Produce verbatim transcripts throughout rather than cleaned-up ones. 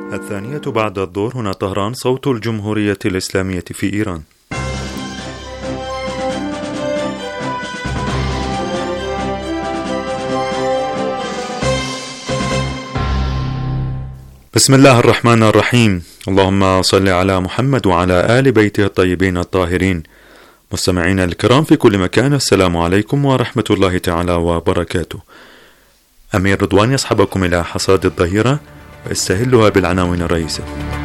الثانية بعد الظهر، هنا طهران، صوت الجمهورية الإسلامية في إيران. بسم الله الرحمن الرحيم. اللهم صل على محمد وعلى آل بيته الطيبين الطاهرين. مستمعينا الكرام في كل مكان، السلام عليكم ورحمة الله تعالى وبركاته. أمير رضوان يصحبكم إلى حصاد الظهيرة ويستهلها بالعناوين الرئيسة.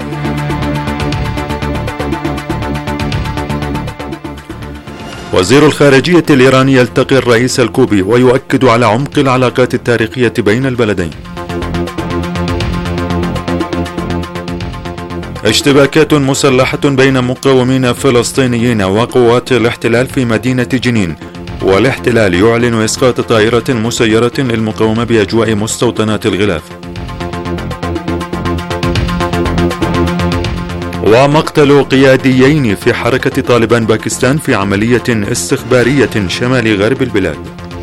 وزير الخارجية الإيراني يلتقي الرئيس الكوبي ويؤكد على عمق العلاقات التاريخية بين البلدين. اشتباكات مسلحة بين مقاومين فلسطينيين وقوات الاحتلال في مدينة جنين، والاحتلال يعلن إسقاط طائرة مسيرة للمقاومة بأجواء مستوطنات الغلاف. ومقتل قياديين في حركة طالبان باكستان في عملية استخبارية شمال غرب البلاد.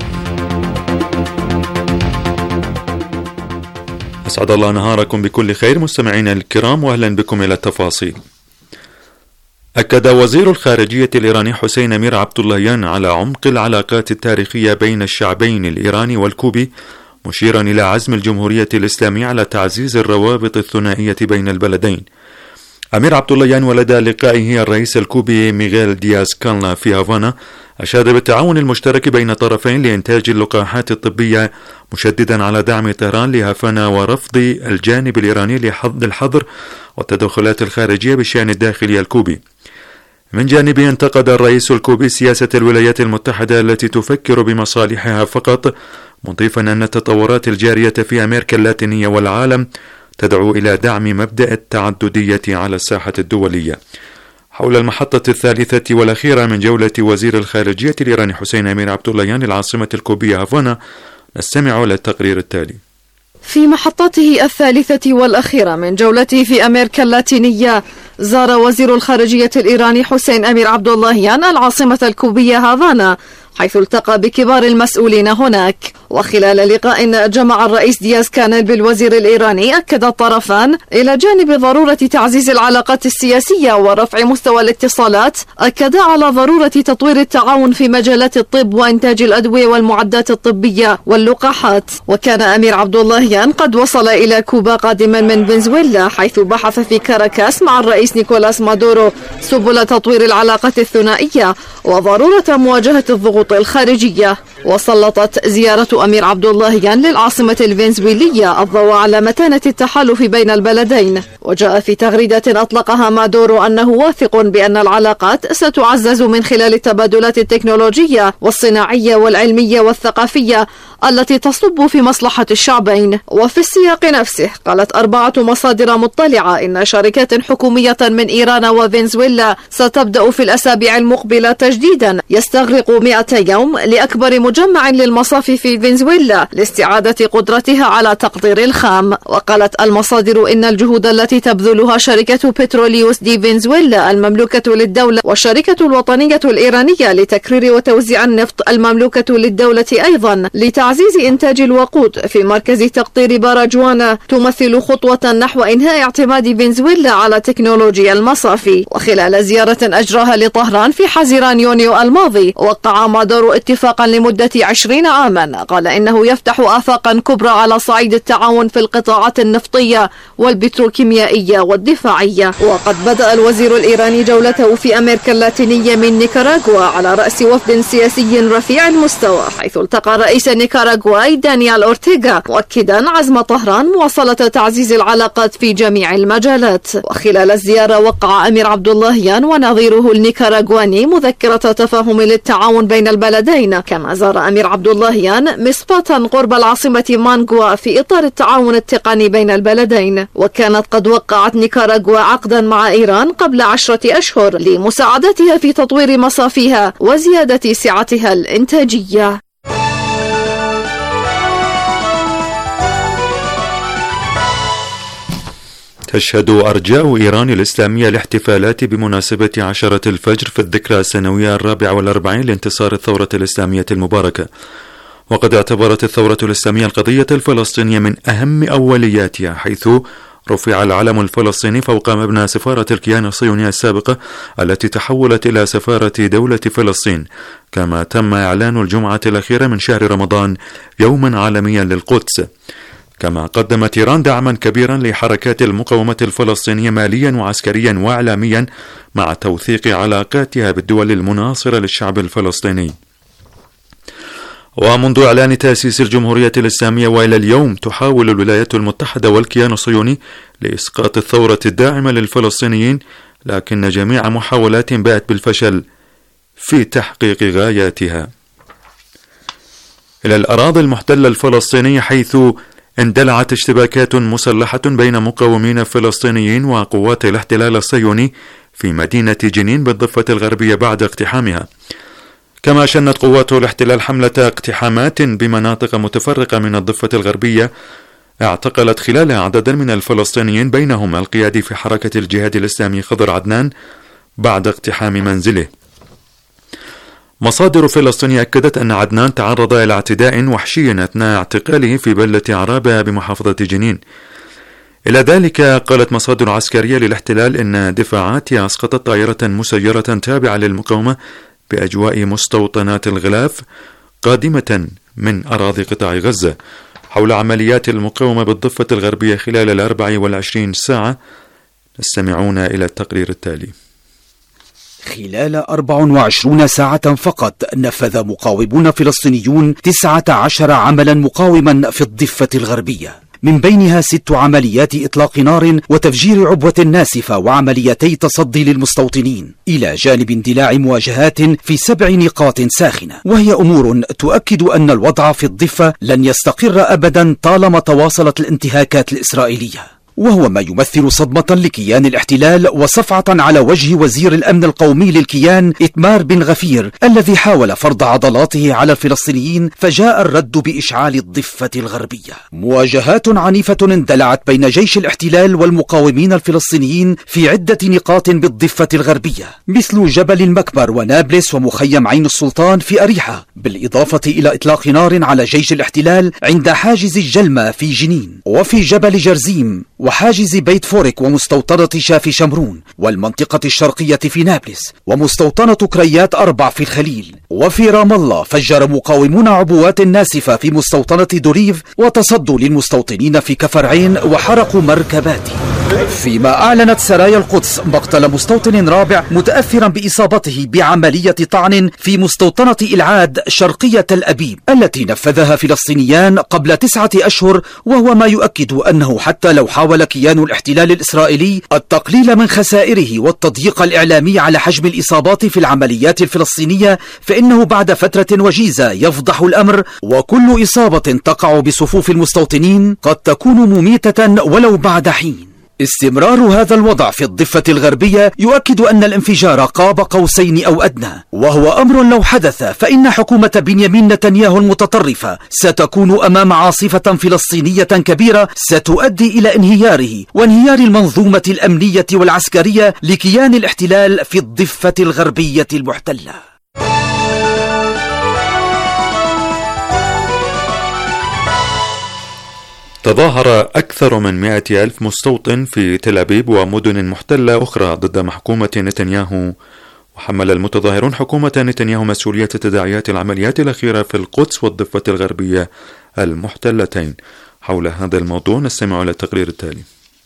أسعد الله نهاركم بكل خير مستمعينا الكرام، وأهلا بكم إلى التفاصيل. أكد وزير الخارجية الإيراني حسين أمير عبداللهيان على عمق العلاقات التاريخية بين الشعبين الإيراني والكوبي، مشيرا إلى عزم الجمهورية الإسلامية على تعزيز الروابط الثنائية بين البلدين. أمير عبداللهيان ولدى لقائه الرئيس الكوبي ميغيل دياز كانيل في هافانا أشاد بالتعاون المشترك بين الطرفين لإنتاج اللقاحات الطبية، مشددا على دعم طهران لهافانا ورفض الجانب الإيراني للحظر والتدخلات الخارجية بالشأن الداخلي الكوبي. من جانبه انتقد الرئيس الكوبي سياسة الولايات المتحدة التي تفكر بمصالحها فقط، مضيفا أن التطورات الجارية في أمريكا اللاتينية والعالم تدعو إلى دعم مبدأ التعددية على الساحة الدولية. حول المحطة الثالثة والأخيرة من جولة وزير الخارجية الإيراني حسين أمير عبداللهيان للعاصمة الكوبية هافانا، نستمع إلى التقرير التالي. في محطته الثالثة والأخيرة من جولته في أمريكا اللاتينية، زار وزير الخارجية الإيراني حسين أمير عبداللهيان العاصمة الكوبية هافانا، حيث التقى بكبار المسؤولين هناك. وخلال لقاء جمع الرئيس دياز كانيل بالوزير الإيراني، أكد الطرفان إلى جانب ضرورة تعزيز العلاقات السياسية ورفع مستوى الاتصالات، أكد على ضرورة تطوير التعاون في مجالات الطب وإنتاج الأدوية والمعدات الطبية واللقاحات. وكان أمير عبداللهيان قد وصل إلى كوبا قادما من فنزويلا، حيث بحث في كاراكاس مع الرئيس نيكولاس مادورو سبل تطوير العلاقات الثنائية وضرورة مواجهة الضغوط الخارجية. وسلطت زيارة أمير عبداللهيان للعاصمة الفنزويلية الضوء على متانة التحالف بين البلدين. وجاء في تغريدة أطلقها مادورو أنه واثق بأن العلاقات ستعزز من خلال التبادلات التكنولوجية والصناعية والعلمية والثقافية التي تصب في مصلحة الشعبين. وفي السياق نفسه قالت أربعة مصادر مطلعة إن شركات حكومية من إيران وفنزويلا ستبدأ في الأسابيع المقبلة تجديدا يستغرق مئة يوم لأكبر مجمع للمصافي في فنزويلا لاستعادة قدرتها على تقطير الخام. وقالت المصادر إن الجهود التي تبذلها شركة بتروليوس دي فنزويلا المملوكة للدولة والشركة الوطنية الإيرانية لتكرير وتوزيع النفط المملوكة للدولة أيضا لتعزيز إنتاج الوقود في مركز تقطير باراجوانا تمثل خطوة نحو إنهاء اعتماد فنزويلا على تكنولوجيا المصافي. وخلال زيارة أجراها لطهران في حزيران يونيو الماضي، وقع مادورو اتفاقا لمدة عشرين عاما قال إنه يفتح آفاقا كبرى على صعيد التعاون في القطاعات النفطية والبتروكيميائية والدفاعية. وقد بدأ الوزير الإيراني جولته في أمريكا اللاتينية من نيكاراغوا على رأس وفد سياسي رفيع المستوى، حيث التقى رئيس نيكاراغواي دانيال أورتيغا، مؤكدا عزم طهران مواصلة تعزيز العلاقات في جميع المجالات. وخلال الزيارة وقع أمير عبداللهيان ونظيره النيكاراغواني مذكرة تفاهم للتعاون بين البلدين. كما زار أمير عبداللهيان مسقطا قرب العاصمة مانغوا في إطار التعاون التقني بين البلدين. وكانت قد وقعت نيكاراغوا عقدا مع إيران قبل عشرة أشهر لمساعدتها في تطوير مصافيها وزيادة سعتها الإنتاجية. تشهد أرجاء إيران الإسلامية الاحتفالات بمناسبة عشرة الفجر في الذكرى السنوية الرابعة والأربعين لانتصار الثورة الإسلامية المباركة. وقد اعتبرت الثورة الإسلامية القضية الفلسطينية من أهم أولياتها، حيث رفع العلم الفلسطيني فوق مبنى سفارة الكيان الصهيوني السابقة التي تحولت إلى سفارة دولة فلسطين. كما تم إعلان الجمعة الأخيرة من شهر رمضان يوما عالميا للقدس. كما قدمت إيران دعما كبيرا لحركات المقاومة الفلسطينية ماليا وعسكريا وإعلاميا مع توثيق علاقاتها بالدول المناصرة للشعب الفلسطيني. ومنذ إعلان تأسيس الجمهورية الإسلامية وإلى اليوم تحاول الولايات المتحدة والكيان الصهيوني لإسقاط الثورة الداعمة للفلسطينيين، لكن جميع محاولاتهم باءت بالفشل في تحقيق غاياتها. إلى الأراضي المحتلة الفلسطينية، حيث اندلعت اشتباكات مسلحة بين مقاومين فلسطينيين وقوات الاحتلال الصهيوني في مدينة جنين بالضفة الغربية بعد اقتحامها. كما شنت قوات الاحتلال حملة اقتحامات بمناطق متفرقة من الضفة الغربية، اعتقلت خلالها عددا من الفلسطينيين بينهم القيادي في حركة الجهاد الإسلامي خضر عدنان بعد اقتحام منزله. مصادر فلسطينية أكدت أن عدنان تعرض إلى اعتداء وحشي أثناء اعتقاله في بلدة عرابة بمحافظة جنين. إلى ذلك قالت مصادر عسكرية للاحتلال إن دفاعاتها أسقطت طائرة مسيرة تابعة للمقاومة بأجواء مستوطنات الغلاف قادمة من أراضي قطاع غزة حول عمليات المقاومة بالضفة الغربية خلال الأربع والعشرين ساعة. نستمعون إلى التقرير التالي. خلال أربع وعشرين ساعة فقط نفذ مقاومون فلسطينيون تسعة عشر عملا مقاوما في الضفة الغربية، من بينها ست عمليات إطلاق نار وتفجير عبوة ناسفة وعمليتي تصدي للمستوطنين، إلى جانب اندلاع مواجهات في سبع نقاط ساخنة. وهي أمور تؤكد أن الوضع في الضفة لن يستقر أبدا طالما تواصلت الانتهاكات الإسرائيلية، وهو ما يمثل صدمة لكيان الاحتلال وصفعة على وجه وزير الأمن القومي للكيان إتمار بن غفير الذي حاول فرض عضلاته على الفلسطينيين، فجاء الرد بإشعال الضفة الغربية. مواجهات عنيفة اندلعت بين جيش الاحتلال والمقاومين الفلسطينيين في عدة نقاط بالضفة الغربية، مثل جبل المكبر ونابلس ومخيم عين السلطان في أريحة، بالإضافة إلى إطلاق نار على جيش الاحتلال عند حاجز الجلمة في جنين، وفي جبل جرزيم وحاجز بيت فورك ومستوطنة شافي شمرون والمنطقة الشرقية في نابلس ومستوطنة كريات أربع في الخليل. وفي رام الله فجر مقاومون عبوات ناسفة في مستوطنة دوريف وتصدوا للمستوطنين في كفر عين وحرقوا مركباته. فيما أعلنت سرايا القدس مقتل مستوطن رابع متأثرا بإصابته بعملية طعن في مستوطنة إلعاد شرقية تل أبيب التي نفذها فلسطينيان قبل تسعة أشهر، وهو ما يؤكد أنه حتى لو حاول كيان الاحتلال الإسرائيلي التقليل من خسائره والتضييق الإعلامي على حجم الإصابات في العمليات الفلسطينية، فإنه بعد فترة وجيزة يفضح الأمر، وكل إصابة تقع بصفوف المستوطنين قد تكون مميتة ولو بعد حين. استمرار هذا الوضع في الضفة الغربية يؤكد أن الانفجار قاب قوسين أو أدنى، وهو أمر لو حدث فإن حكومة بنيامين نتنياهو المتطرفة ستكون أمام عاصفة فلسطينية كبيرة ستؤدي إلى انهياره وانهيار المنظومة الأمنية والعسكرية لكيان الاحتلال في الضفة الغربية المحتلة. تظاهر أكثر من مئة ألف مستوطن في تل أبيب ومدن محتلة أخرى ضد محكومة نتنياهو، وحمل المتظاهرون حكومة نتنياهو مسؤولية تداعيات العمليات الأخيرة في القدس والضفة الغربية المحتلتين. حول هذا الموضوع نستمع إلى التقرير التالي.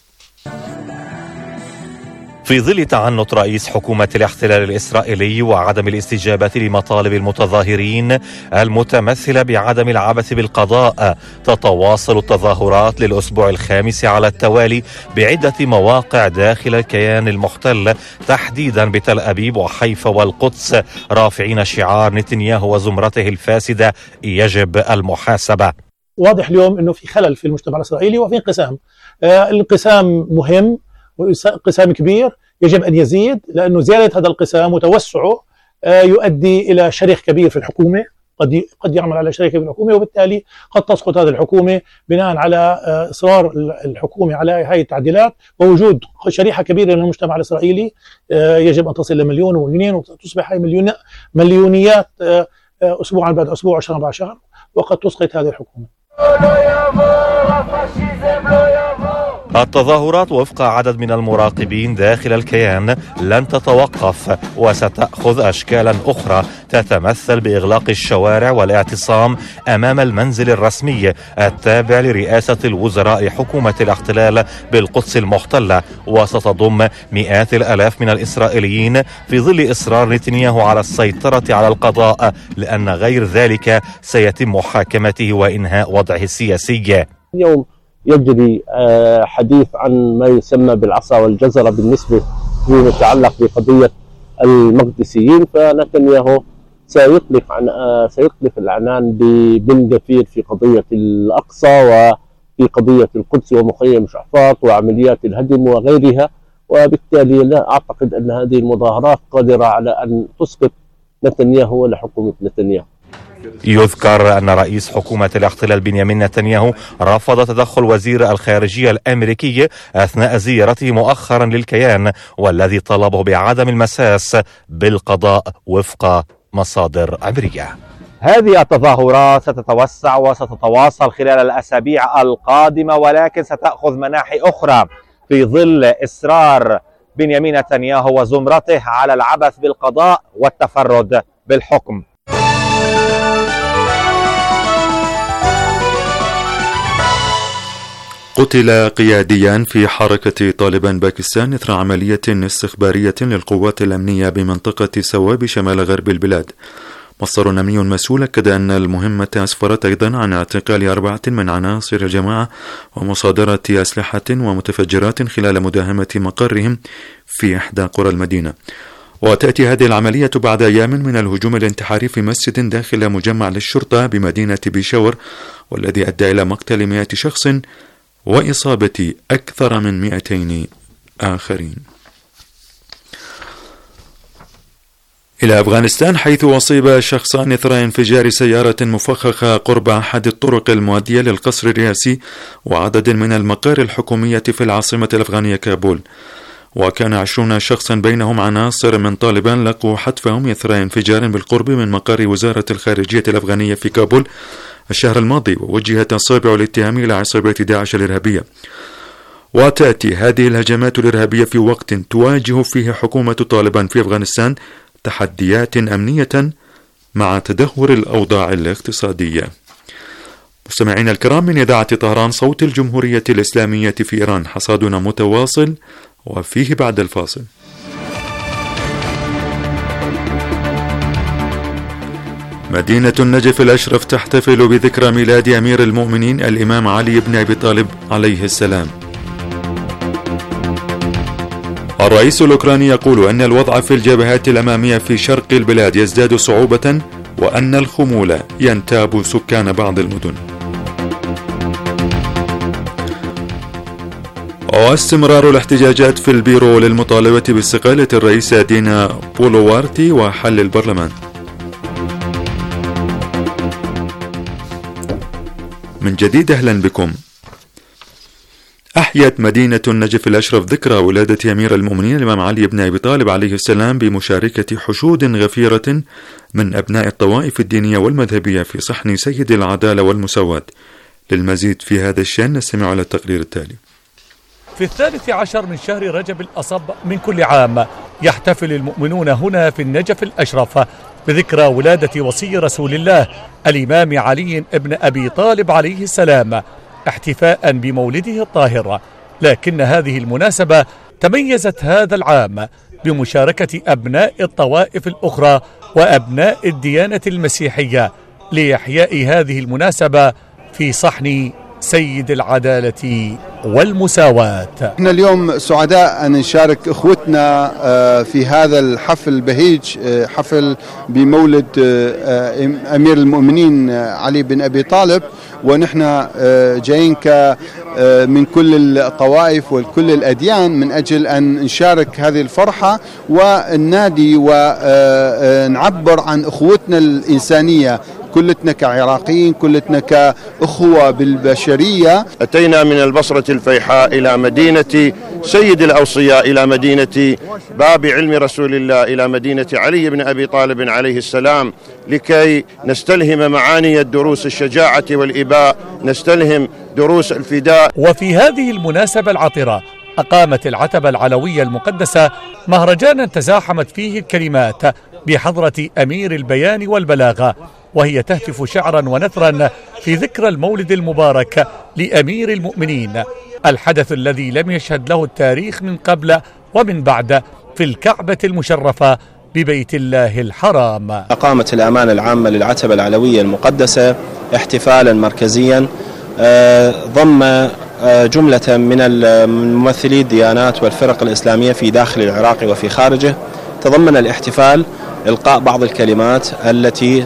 في ظل تعنت رئيس حكومة الاحتلال الإسرائيلي وعدم الاستجابة لمطالب المتظاهرين المتمثلة بعدم العبث بالقضاء، تتواصل التظاهرات للأسبوع الخامس على التوالي بعدة مواقع داخل الكيان المحتل، تحديدا بتل أبيب وحيفا والقدس، رافعين شعار نتنياهو وزمرته الفاسدة يجب المحاسبة. واضح اليوم أنه في خلل في المجتمع الإسرائيلي وفي انقسام. آه الانقسام مهم وانقسام كبير يجب أن يزيد، لأنه زيادة هذا الانقسام وتوسعه يؤدي إلى شريخ كبير في الحكومة، قد قد يعمل على شريك في الحكومة، وبالتالي قد تسقط هذه الحكومة بناء على إصرار الحكومة على هذه التعديلات ووجود شريحة كبيرة من المجتمع الإسرائيلي يجب أن تصل لمليون ومليونين وتصبح هاي مليون مليونيات أسبوعا بعد أسبوع وشهر بعد شهر، وقد تسقط هذه الحكومة. التظاهرات وفق عدد من المراقبين داخل الكيان لن تتوقف، وستأخذ أشكالا أخرى تتمثل بإغلاق الشوارع والاعتصام أمام المنزل الرسمي التابع لرئاسة الوزراء حكومة الاحتلال بالقدس المحتلة، وستضم مئات الآلاف من الإسرائيليين في ظل إصرار نتنياهو على السيطرة على القضاء، لأن غير ذلك سيتم محاكمته وإنهاء وضعه السياسي. اليوم يجري حديث عن ما يسمى بالعصا والجزرة بالنسبة فيما يتعلق بقضية المقدسيين، فنتنياهو سيطلق عن سيطلق العنان بن جفير في قضية الأقصى وفي قضية القدس ومخيم شعفاط وعمليات الهدم وغيرها، وبالتالي لا أعتقد أن هذه المظاهرات قادرة على أن تسقط نتنياهو ولا حكومة نتنياهو. يذكر أن رئيس حكومة الاحتلال بنيامين نتنياهو رفض تدخل وزير الخارجية الأمريكي أثناء زيارته مؤخرا للكيان، والذي طلبه بعدم المساس بالقضاء وفق مصادر عبرية. هذه التظاهرات ستتوسع وستتواصل خلال الأسابيع القادمة، ولكن ستأخذ مناحي أخرى في ظل إصرار بنيامين نتنياهو وزمرته على العبث بالقضاء والتفرد بالحكم. قتل قياديان في حركة طالبان باكستان إثر عملية استخبارية للقوات الأمنية بمنطقة سوا بشمال غرب البلاد. مصدر أمني مسؤول أكد أن المهمة أسفرت أيضا عن اعتقال أربعة من عناصر الجماعة ومصادرة أسلحة ومتفجرات خلال مداهمة مقرهم في إحدى قرى المدينة. وتأتي هذه العملية بعد أيام من الهجوم الانتحاري في مسجد داخل مجمع للشرطة بمدينة بيشاور، والذي أدى إلى مقتل مئة شخص وإصابة أكثر من مئتين آخرين. إلى أفغانستان، حيث أصيب شخصان إثر انفجار سيارة مفخخة قرب أحد الطرق المؤدية للقصر الرئاسي وعدد من المقار الحكومية في العاصمة الأفغانية كابول. وكان عشرون شخصا بينهم عناصر من طالبان لقوا حتفهم إثر انفجار بالقرب من مقر وزارة الخارجية الأفغانية في كابول الشهر الماضي، ووجهت أصابع الاتهام إلى عصابات داعش الإرهابية. وتأتي هذه الهجمات الإرهابية في وقت تواجه فيه حكومة طالبان في أفغانستان تحديات أمنية مع تدهور الأوضاع الاقتصادية. مستمعين الكرام، من إذاعة طهران صوت الجمهورية الإسلامية في إيران، حصادنا متواصل وفيه بعد الفاصل. مدينة النجف الأشرف تحتفل بذكرى ميلاد أمير المؤمنين الإمام علي بن أبي طالب عليه السلام. الرئيس الأوكراني يقول أن الوضع في الجبهات الأمامية في شرق البلاد يزداد صعوبة، وأن الخمول ينتاب سكان بعض المدن. واستمرار الاحتجاجات في البيرو للمطالبة باستقالة الرئيس دينا بولوارتي وحل البرلمان. من جديد أهلا بكم. أحيت مدينة النجف الأشرف ذكرى ولادة أمير المؤمنين الإمام علي بن أبي طالب عليه السلام بمشاركة حشود غفيرة من أبناء الطوائف الدينية والمذهبية في صحن سيد العدالة والمساواة. للمزيد في هذا الشأن نستمع على التقرير التالي. في الثالث عشر من شهر رجب الأصب من كل عام يحتفل المؤمنون هنا في النجف الأشرف بذكرى ولادة وصي رسول الله الإمام علي بن أبي طالب عليه السلام، احتفاء بمولده الطاهر. لكن هذه المناسبة تميزت هذا العام بمشاركة أبناء الطوائف الأخرى وأبناء الديانة المسيحية لإحياء هذه المناسبة في صحن سيد العدالة والمساواة. احنا اليوم سعداء أن نشارك اخوتنا في هذا الحفل البهيج، حفل بمولد أمير المؤمنين علي بن أبي طالب، ونحن جايين من كل الطوائف وكل الأديان من أجل أن نشارك هذه الفرحة وننادي ونعبر عن أخوتنا الإنسانية، كلتنا كعراقيين، كلتنا كأخوة بالبشرية. أتينا من البصرة الفيحاء إلى مدينة سيد الأوصياء إلى مدينة باب علم رسول الله، إلى مدينة علي بن أبي طالب عليه السلام، لكي نستلهم معاني الدروس الشجاعة والإباء، نستلهم دروس الفداء. وفي هذه المناسبة العطرة أقامت العتبة العلوية المقدسة مهرجانا تزاحمت فيه الكلمات بحضرة أمير البيان والبلاغة، وهي تهتف شعرا ونثرا في ذكرى المولد المبارك لأمير المؤمنين، الحدث الذي لم يشهد له التاريخ من قبل ومن بعد في الكعبة المشرفة ببيت الله الحرام. أقامت الأمانة العامة للعتبة العلوية المقدسة احتفالا مركزيا ضم جملة من ممثلي الديانات والفرق الإسلامية في داخل العراق وفي خارجه. تضمن الاحتفال إلقاء بعض الكلمات التي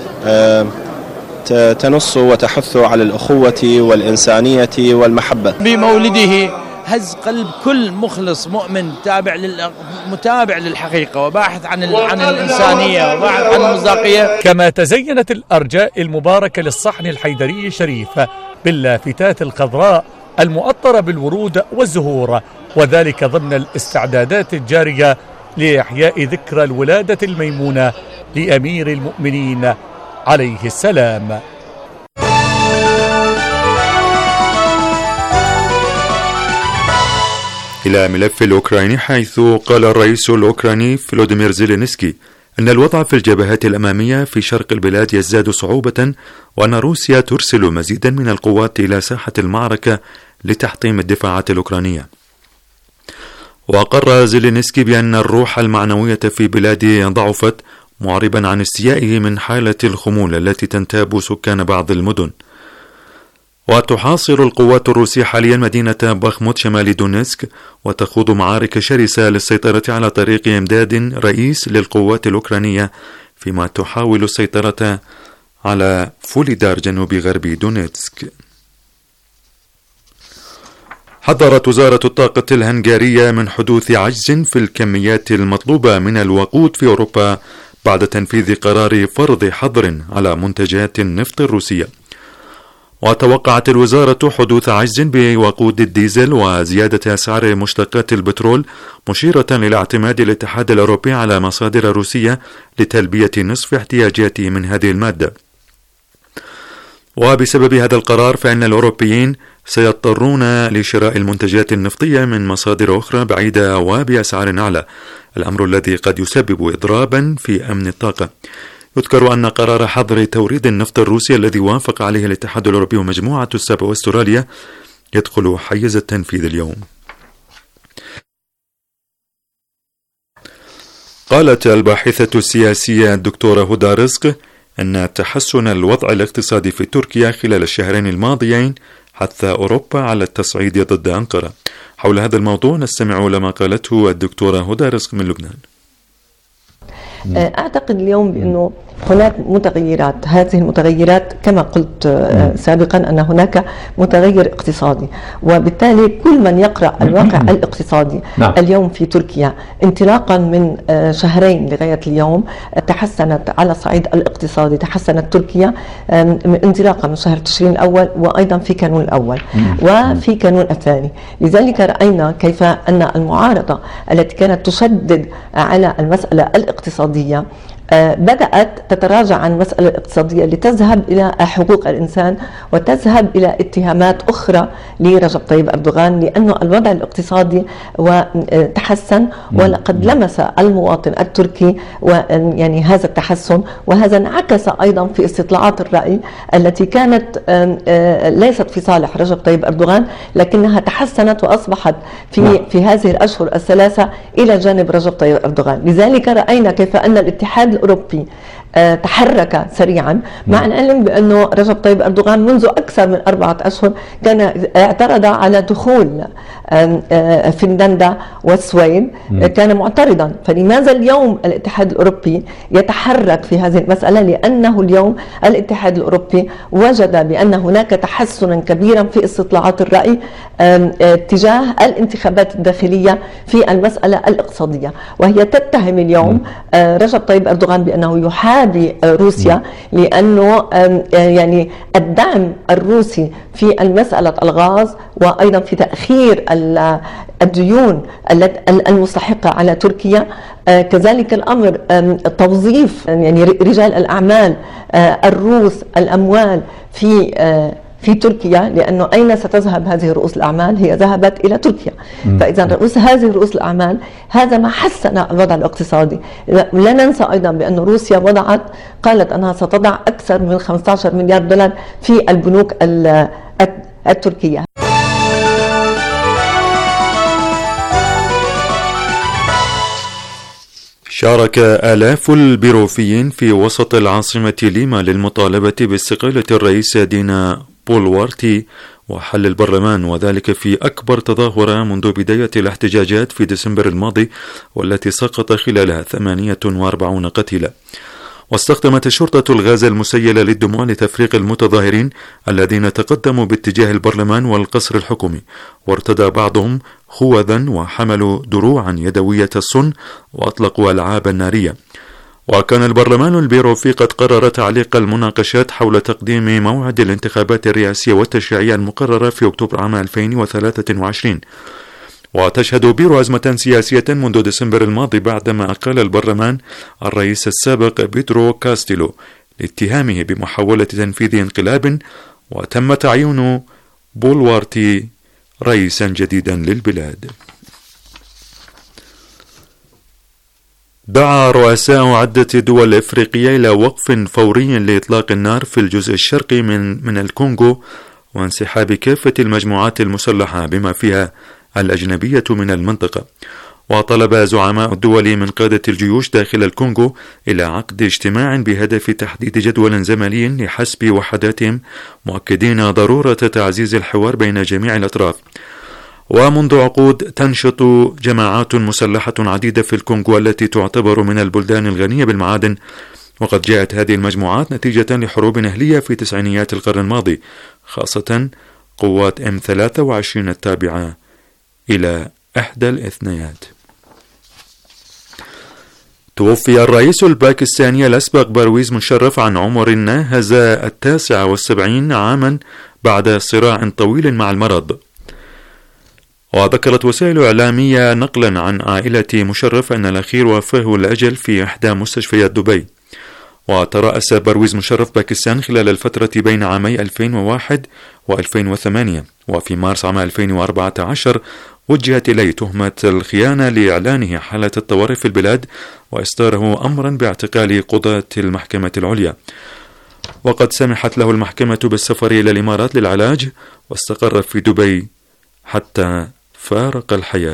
تنص وتحث على الأخوة والإنسانية والمحبة. بمولده هز قلب كل مخلص مؤمن تابع لل... متابع للحقيقة وباحث عن ال... عن الإنسانية وباحث عن المصداقية. كما تزينت الأرجاء المباركة للصحن الحيدري الشريف باللافتات الخضراء المؤطرة بالورود والزهور، وذلك ضمن الاستعدادات الجارية لإحياء ذكرى الولادة الميمونة لأمير المؤمنين عليه السلام. إلى ملف الأوكراني، حيث قال الرئيس الأوكراني فلوديمير زيلينسكي أن الوضع في الجبهات الأمامية في شرق البلاد يزداد صعوبة، وأن روسيا ترسل مزيدا من القوات إلى ساحة المعركة لتحطيم الدفاعات الأوكرانية. وأقر زيلينسكي بأن الروح المعنوية في بلاده ضعفت، معربا عن استيائه من حالة الخمول التي تنتاب سكان بعض المدن. وتحاصر القوات الروسية حاليا مدينة باخموت شمال دونيتسك، وتخوض معارك شرسة للسيطرة على طريق إمداد رئيس للقوات الأوكرانية، فيما تحاول السيطرة على فوليدار جنوب غرب دونيتسك. حذرت وزارة الطاقة الهنغارية من حدوث عجز في الكميات المطلوبة من الوقود في أوروبا بعد تنفيذ قرار فرض حظر على منتجات النفط الروسية. وتوقعت الوزارة حدوث عجز بوقود الديزل وزيادة أسعار مشتقات البترول، مشيرة إلى اعتماد الاتحاد الأوروبي على مصادر روسية لتلبية نصف احتياجاته من هذه المادة. وبسبب هذا القرار فإن الأوروبيين سيضطرون لشراء المنتجات النفطية من مصادر أخرى بعيدة وبأسعار أعلى، الأمر الذي قد يسبب إضرابا في أمن الطاقة. يذكر أن قرار حظر توريد النفط الروسي الذي وافق عليه الاتحاد الأوروبي ومجموعة السبع واستراليا يدخل حيز التنفيذ اليوم. قالت الباحثة السياسية الدكتورة هدى رزق أن تحسن الوضع الاقتصادي في تركيا خلال الشهرين الماضيين حث أوروبا على التصعيد ضد أنقرة. حول هذا الموضوع نستمع لما قالته الدكتورة هدى رزق من لبنان. أعتقد اليوم بأنه هناك متغيرات، هذه المتغيرات كما قلت سابقا أن هناك متغير اقتصادي، وبالتالي كل من يقرأ الواقع الاقتصادي اليوم في تركيا انطلاقا من شهرين لغاية اليوم تحسنت على الصعيد الاقتصادي، تحسنت تركيا انطلاقا من شهر تشرين الأول وأيضا في كانون الأول وفي كانون الثاني. لذلك رأينا كيف أن المعارضة التي كانت تشدد على المسألة الاقتصادية بدأت تتراجع عن المسألة الاقتصادية لتذهب إلى حقوق الإنسان وتذهب إلى اتهامات أخرى لرجب طيب أردوغان، لأنه الوضع الاقتصادي تحسن ولقد لمس المواطن التركي ويعني هذا التحسن، وهذا انعكس أيضا في استطلاعات الرأي التي كانت ليست في صالح رجب طيب أردوغان لكنها تحسنت وأصبحت في في هذه الأشهر الثلاثة إلى جانب رجب طيب أردوغان. لذلك رأينا كيف أن الاتحاد الأوروبي تحرك سريعا، مع العلم بأنه رجب طيب أردوغان منذ أكثر من أربعة أشهر كان اعترض على دخول فنلندا والسويد، كان معترضا. فلماذا اليوم الاتحاد الأوروبي يتحرك في هذه المسألة؟ لأنه اليوم الاتحاد الأوروبي وجد بأن هناك تحسنا كبيرا في استطلاعات الرأي تجاه الانتخابات الداخلية في المسألة الاقتصادية، وهي تتهم اليوم رجب طيب أردوغان بأنه يحارب بروسيا، لأنه يعني الدعم الروسي في المسألة الغاز وأيضا في تأخير الديون المستحقة على تركيا. كذلك الأمر توظيف يعني رجال الأعمال الروس الأموال في في تركيا، لأنه أين ستذهب هذه رؤوس الأعمال؟ هي ذهبت إلى تركيا. فإذا رؤوس هذه رؤوس الأعمال هذا ما حسن الوضع الاقتصادي. لا ننسى أيضا بأن روسيا وضعت قالت أنها ستضع أكثر من خمسة عشر مليار دولار في البنوك التركية. شارك آلاف البيروفيين في وسط العاصمة ليما للمطالبة باستقالة الرئيس دينا بولوارتي وحل البرلمان، وذلك في أكبر تظاهرة منذ بداية الاحتجاجات في ديسمبر الماضي، والتي سقط خلالها ثمانية وأربعين قتيلا. واستخدمت الشرطة الغاز المسيل للدموع لتفريق المتظاهرين الذين تقدموا باتجاه البرلمان والقصر الحكومي، وارتدى بعضهم خوذا وحملوا دروعا يدوية الصن وأطلقوا ألعابا نارية. وكان البرلمان البيروفي قد قرر تعليق المناقشات حول تقديم موعد الانتخابات الرئاسية والتشريعية المقررة في أكتوبر عام ألفين وثلاثة وعشرين. وتشهد بيرو أزمة سياسية منذ ديسمبر الماضي بعدما أقال البرلمان الرئيس السابق بيدرو كاستيلو لاتهامه بمحاولة تنفيذ انقلاب، وتم تعيين بولوارتي رئيسا جديدا للبلاد. دعا رؤساء عدة دول إفريقية إلى وقف فوري لإطلاق النار في الجزء الشرقي من من الكونغو وانسحاب كافة المجموعات المسلحة بما فيها الأجنبية من المنطقة. وطلب زعماء الدول من قادة الجيوش داخل الكونغو إلى عقد اجتماع بهدف تحديد جدول زمني لحسب وحداتهم، مؤكدين ضرورة تعزيز الحوار بين جميع الأطراف. ومنذ عقود تنشط جماعات مسلحة عديدة في الكونغو التي تعتبر من البلدان الغنية بالمعادن، وقد جاءت هذه المجموعات نتيجة لحروب أهلية في تسعينيات القرن الماضي، خاصة قوات إم ثلاثة وعشرين التابعة إلى إحدى الإثنيات. توفي الرئيس الباكستاني الأسبق برويز مشرف عن عمر ناهز التاسع والسبعين عاما بعد صراع طويل مع المرض. وذكرت وسائل إعلامية نقلا عن عائلة مشرف أن الأخير وافاه الأجل في إحدى مستشفيات دبي. وترأس برويز مشرف باكستان خلال الفترة بين عامي ألفين وواحد وألفين وثمانية، وفي مارس عام ألفين وأربعة عشر وجهت إليه تهمة الخيانة لإعلانه حالة الطوارئ في البلاد، وإصداره أمرا باعتقال قضاة المحكمة العليا. وقد سمحت له المحكمة بالسفر إلى الإمارات للعلاج، واستقر في دبي حتى فارق الحياة.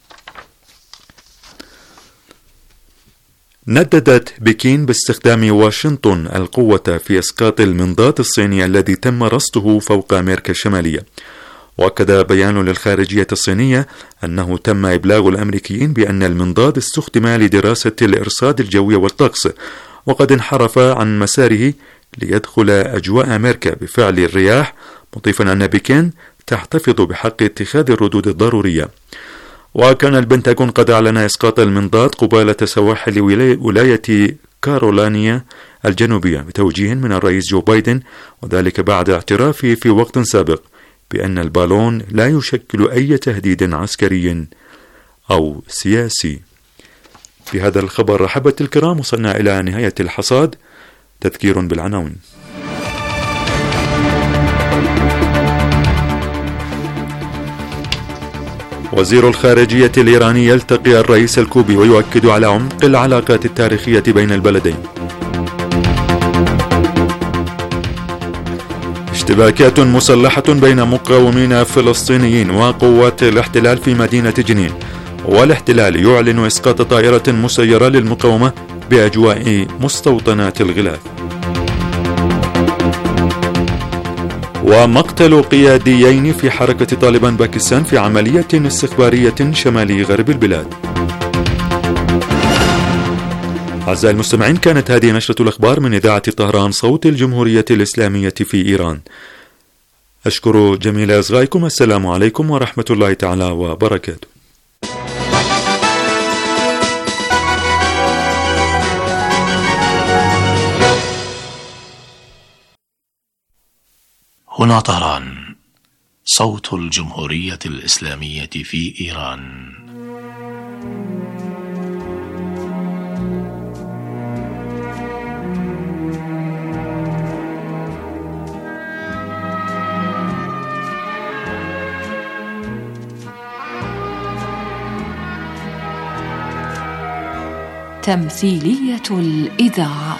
نددت بكين باستخدام واشنطن القوة في إسقاط المنضاد الصيني الذي تم رصده فوق أمريكا الشمالية. وأكد بيان للخارجية الصينية أنه تم إبلاغ الأمريكيين بأن المنضاد استخدم لدراسة الإرصاد الجوي والطقس، وقد انحرف عن مساره ليدخل أجواء أمريكا بفعل الرياح، مضيفا أن بكين تحتفظ بحق اتخاذ الردود الضرورية. وكان البنتاغون قد أعلن إسقاط المنضاد قبالة سواحل ولاية كارولينا الجنوبية بتوجيه من الرئيس جو بايدن، وذلك بعد اعترافه في وقت سابق بأن البالون لا يشكل أي تهديد عسكري أو سياسي. بهذا الخبر أحبة الكرام وصلنا إلى نهاية الحصاد. تذكير بالعناوين. وزير الخارجية الإيراني يلتقي الرئيس الكوبي ويؤكد على عمق العلاقات التاريخية بين البلدين. اشتباكات مسلحة بين مقاومين فلسطينيين وقوات الاحتلال في مدينة جنين، والاحتلال يعلن إسقاط طائرة مسيرة للمقاومة بأجواء مستوطنات الغلاف. ومقتل قياديين في حركة طالبان باكستان في عملية استخبارية شمالي غرب البلاد. أعزائي المستمعين، كانت هذه نشرة الأخبار من إذاعة طهران صوت الجمهورية الإسلامية في إيران. أشكر جميع أصغائكم. السلام عليكم ورحمة الله تعالى وبركاته. هنا طهران. صوت الجمهورية الإسلامية في إيران. تمثيلية الإذاعة.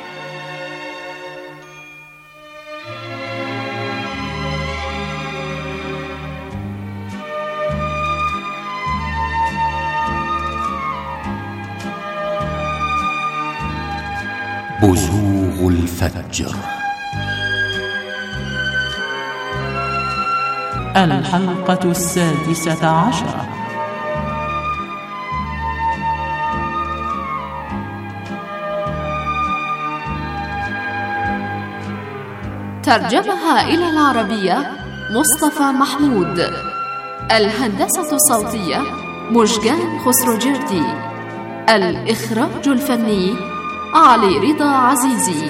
بزوغ الفجر. الحلقة السادسة عشرة. ترجمها إلى العربية مصطفى محمود. الهندسة الصوتية مجان خسروجردي. الإخراج الفني علي رضا عزيزي.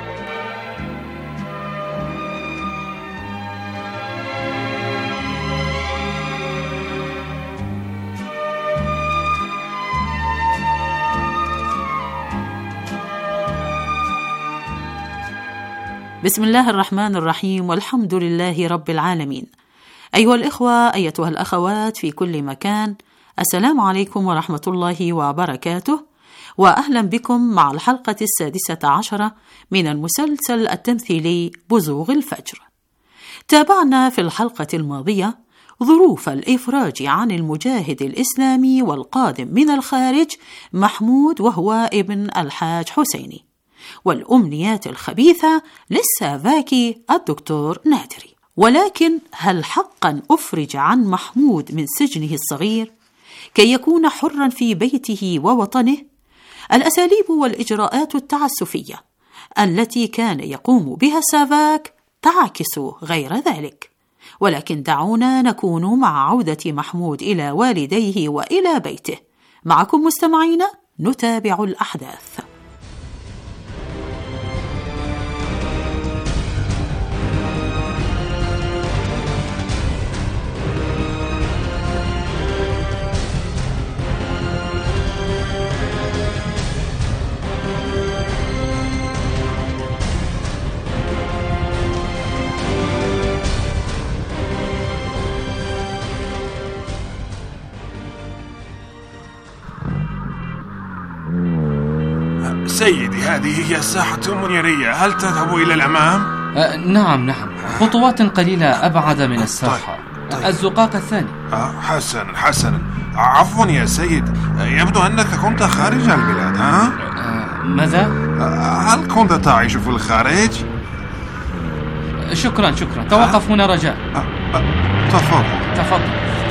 بسم الله الرحمن الرحيم، والحمد لله رب العالمين. أيها الإخوة، أيتها الأخوات في كل مكان، السلام عليكم ورحمة الله وبركاته، وأهلا بكم مع الحلقة السادسة عشرة من المسلسل التمثيلي بزوغ الفجر. تابعنا في الحلقة الماضية ظروف الإفراج عن المجاهد الإسلامي والقادم من الخارج محمود، وهو ابن الحاج حسيني، والأمنيات الخبيثة للسافاكي الدكتور نادري. ولكن هل حقا أفرج عن محمود من سجنه الصغير كي يكون حرا في بيته ووطنه؟ الأساليب والإجراءات التعسفية التي كان يقوم بها سافاك تعكس غير ذلك. ولكن دعونا نكون مع عودة محمود إلى والديه وإلى بيته. معكم مستمعينا نتابع الأحداث. سيدي، هذه هي الساحة المنيرية، هل تذهب إلى الأمام؟ أه نعم نعم، خطوات قليلة أبعد من الساحة. طيب. طيب. الزقاق الثاني. أه حسنا حسنا. عفوا يا سيد، يبدو أنك كنت خارج البلاد، ها؟ أه ماذا؟ أه هل كنت تعيش في الخارج؟ شكرا شكرا، توقف هنا رجاء. أه أه تفضل تفضل.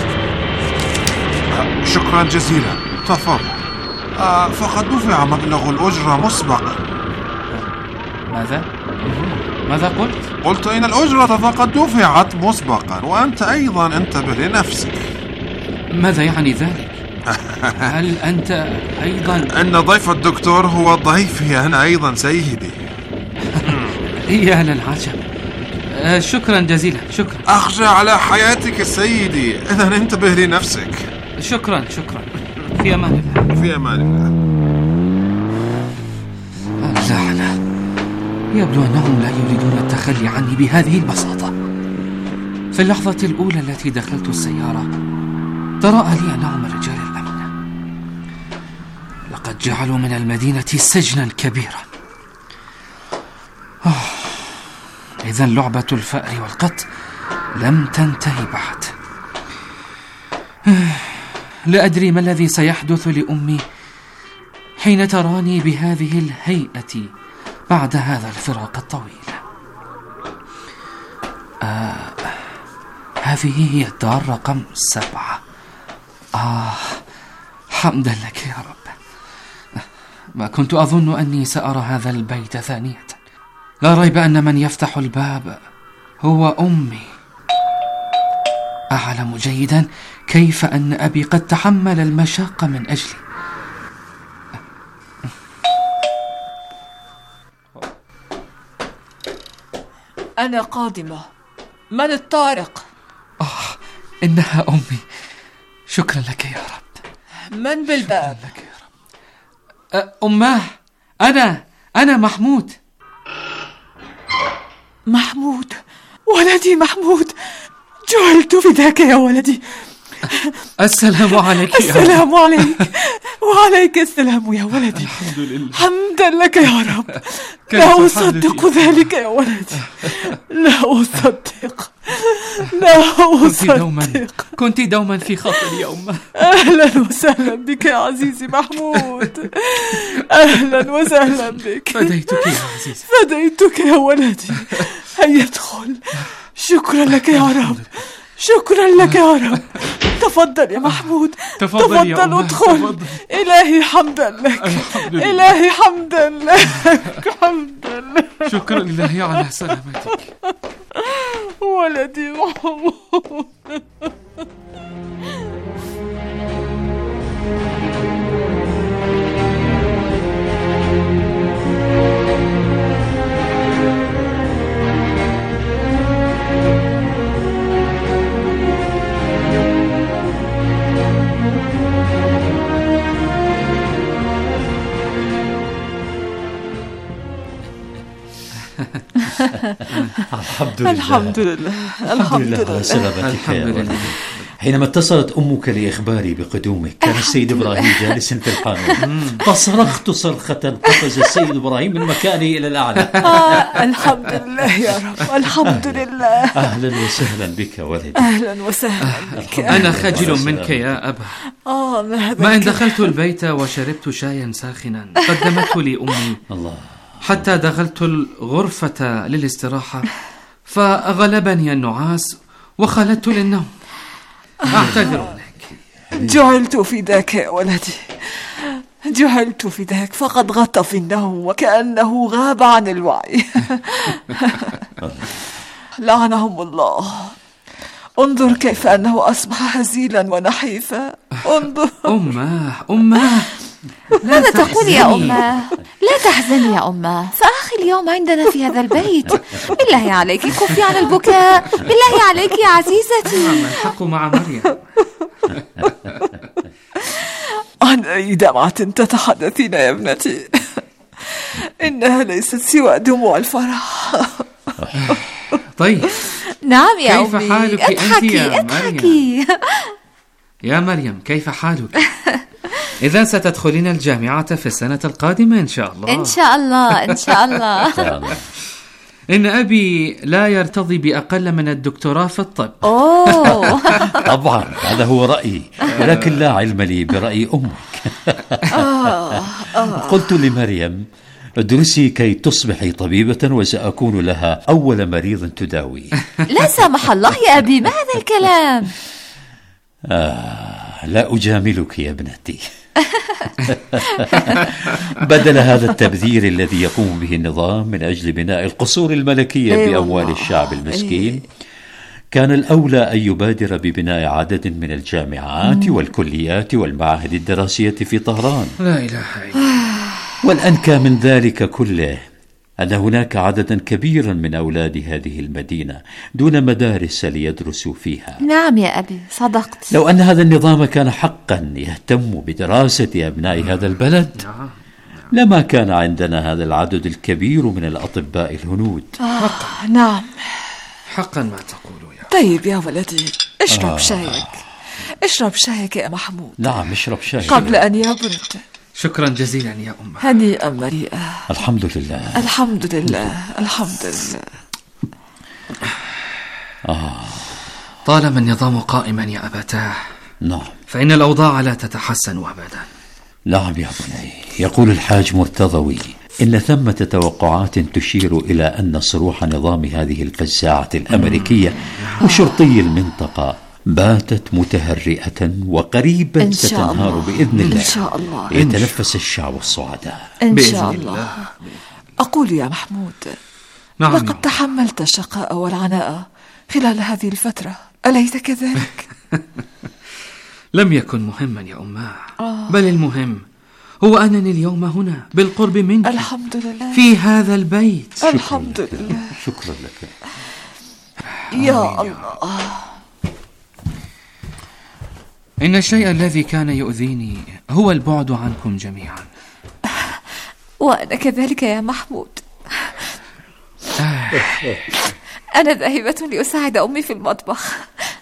أه شكرا جزيلا، تفضل. آه فقد دفع مبلغ الأجرة مسبقا. ماذا؟ ماذا قلت؟ قلت إن الأجرة فقد دفعت مسبقا، وأنت أيضا انتبه لنفسك. ماذا يعني ذلك؟ هل أنت أيضا؟ إن ضيف الدكتور هو ضيفي أنا أيضا سيدي. يا للعجب. آه شكرا جزيلا، شكرا. أخشى على حياتك سيدي، إذا انتبه لنفسك. شكرا شكرا. في أمان الله. في أمان الله. اللعنة، يبدو أنهم لا يريدون التخلي عني بهذه البساطة. في اللحظة الأولى التي دخلت السيارة تراءى لي أنهم رجال الأمن. لقد جعلوا من المدينة سجنا كبيرا. إذن لعبة الفأر والقط لم تنتهي بعد. لا أدري ما الذي سيحدث لأمي حين تراني بهذه الهيئة بعد هذا الفراق الطويل. آه هذه هي الدار رقم سبعة. آه حمدا لك يا رب، ما كنت أظن أني سأرى هذا البيت ثانية. لا ريب أن من يفتح الباب هو أمي. أعلم جيدا كيف أن أبي قد تحمل المشاق من أجلي. أنا قادمة. من الطارق؟ إنها أمي. شكرا لك يا رب. من بالباب؟ أماه، أنا أنا محمود. محمود ولدي محمود، جعلت فداك يا ولدي. السلام عليك يا السلام عليك وعليك السلام يا ولدي. الحمد لله. حمدا لك يا رب. لا أصدق ذلك يا ولدي، لا أصدق لا كنت دوما أصدق. كنت دوما في خطري يا أمه. أهلا وسهلا بك يا عزيزي محمود، أهلا وسهلا بك. فديتك يا عزيزي، فديتك يا ولدي. هيا ادخل. شكرا لك يا رب، شكرا لك يا رب. تفضل يا محمود، تفضل, تفضل يا أمه. ادخل. تفضل. إلهي حمدا لك، إلهي حمدا لك، حمدا لك. شكرا لله على سلامتك ولدي محمود. الحمد لله الحمد لله الحمد لله على سلامتك يا ولدي. حينما اتصلت أمك لإخباري بقدومك كان السيد إبراهيم جالسا في القانون، فصرخت صرخة قفز السيد إبراهيم من مكانه إلى الأعلى. آه الحمد لله يا رب، الحمد لله. أهلا وسهلا بك ولدي. أهلا وسهلا بك. أنا خجل منك يا أبا. آه ما ما إن دخلت البيت وشربت شايا ساخنا قدمته لي أمي الله، حتى دخلت الغرفة للاستراحة فغلبني النعاس وخلدت للنوم. أعتذر لك. جعلت فداك يا ولدي، جعلت فداك. فقد غط في النوم وكأنه غاب عن الوعي. لعنهم الله. انظر كيف أنه أصبح هزيلا ونحيفا. انظر. أماه أماه ماذا تقول يا أمه؟ لا تحزني يا أمه، فأخي اليوم عندنا في هذا البيت. بالله عليك كفي عن البكاء، بالله عليك يا عزيزتي. الحق مع مريم. عن أي دمعة تتحدثين يا ابنتي؟ إنها ليست سوى دموع الفرح. طيب نعم يا كيف أمي، حالك اضحكي أنت يا اضحكي. مريم؟ يا مريم كيف حالك؟ إذا ستدخلين الجامعة في السنة القادمة إن شاء الله. إن شاء الله إن شاء الله. إن أبي لا يرتضي بأقل من الدكتوراه في الطب. أوه. طبعا هذا هو رأيي، ولكن لا علم لي برأي أمك. قلت لمريم ادرسي كي تصبحي طبيبة وسأكون لها أول مريض تداوي. لا سمح الله يا أبي، ما هذا الكلام؟ آه لا أجاملك يا ابنتي. بدل هذا التبذير الذي يقوم به النظام من أجل بناء القصور الملكية بأموال الشعب المسكين، كان الأولى أن يبادر ببناء عدد من الجامعات والكليات والمعاهد الدراسية في طهران. لا إله إلا الله. والأنكى من ذلك كله أن هناك عددا كبيرا من أولاد هذه المدينة دون مدارس ليدرسوا فيها. نعم يا أبي صدقت. لو أن هذا النظام كان حقا يهتم بدراسة أبناء هذا البلد لما كان عندنا هذا العدد الكبير من الأطباء الهنود. آه نعم حقا ما تقول يا. طيب يا ولدي اشرب آه. شايك، اشرب شايك يا محمود. نعم اشرب شاي قبل أن يبرد. شكرا جزيلا يا أمه. هنيئا مريئا. الحمد لله الحمد لله الحمد لله. آه. طالما النظام قائما يا أبتاه، نعم، فإن الأوضاع لا تتحسن أبدا. نعم يا بني. يقول الحاج مرتضوي إن ثمة توقعات تشير إلى أن صروح نظام هذه الفزاعة الأمريكية وشرطي المنطقة باتت متهرئة وقريبا ستنهار بإذن الله. إن شاء الله. يتنفس الشعب الصعداء إن شاء الله. أقول يا محمود، نعم لقد تحملت الشقاء والعناء خلال هذه الفترة، أليس كذلك؟ لم يكن مهما يا أماه، آه. بل المهم هو أنني اليوم هنا بالقرب منك. الحمد لله. في هذا البيت. الحمد لله. شكرا لك يا الله. إن الشيء الذي كان يؤذيني هو البعد عنكم جميعا. وأنا كذلك يا محمود. أنا ذاهبة لأساعد أمي في المطبخ.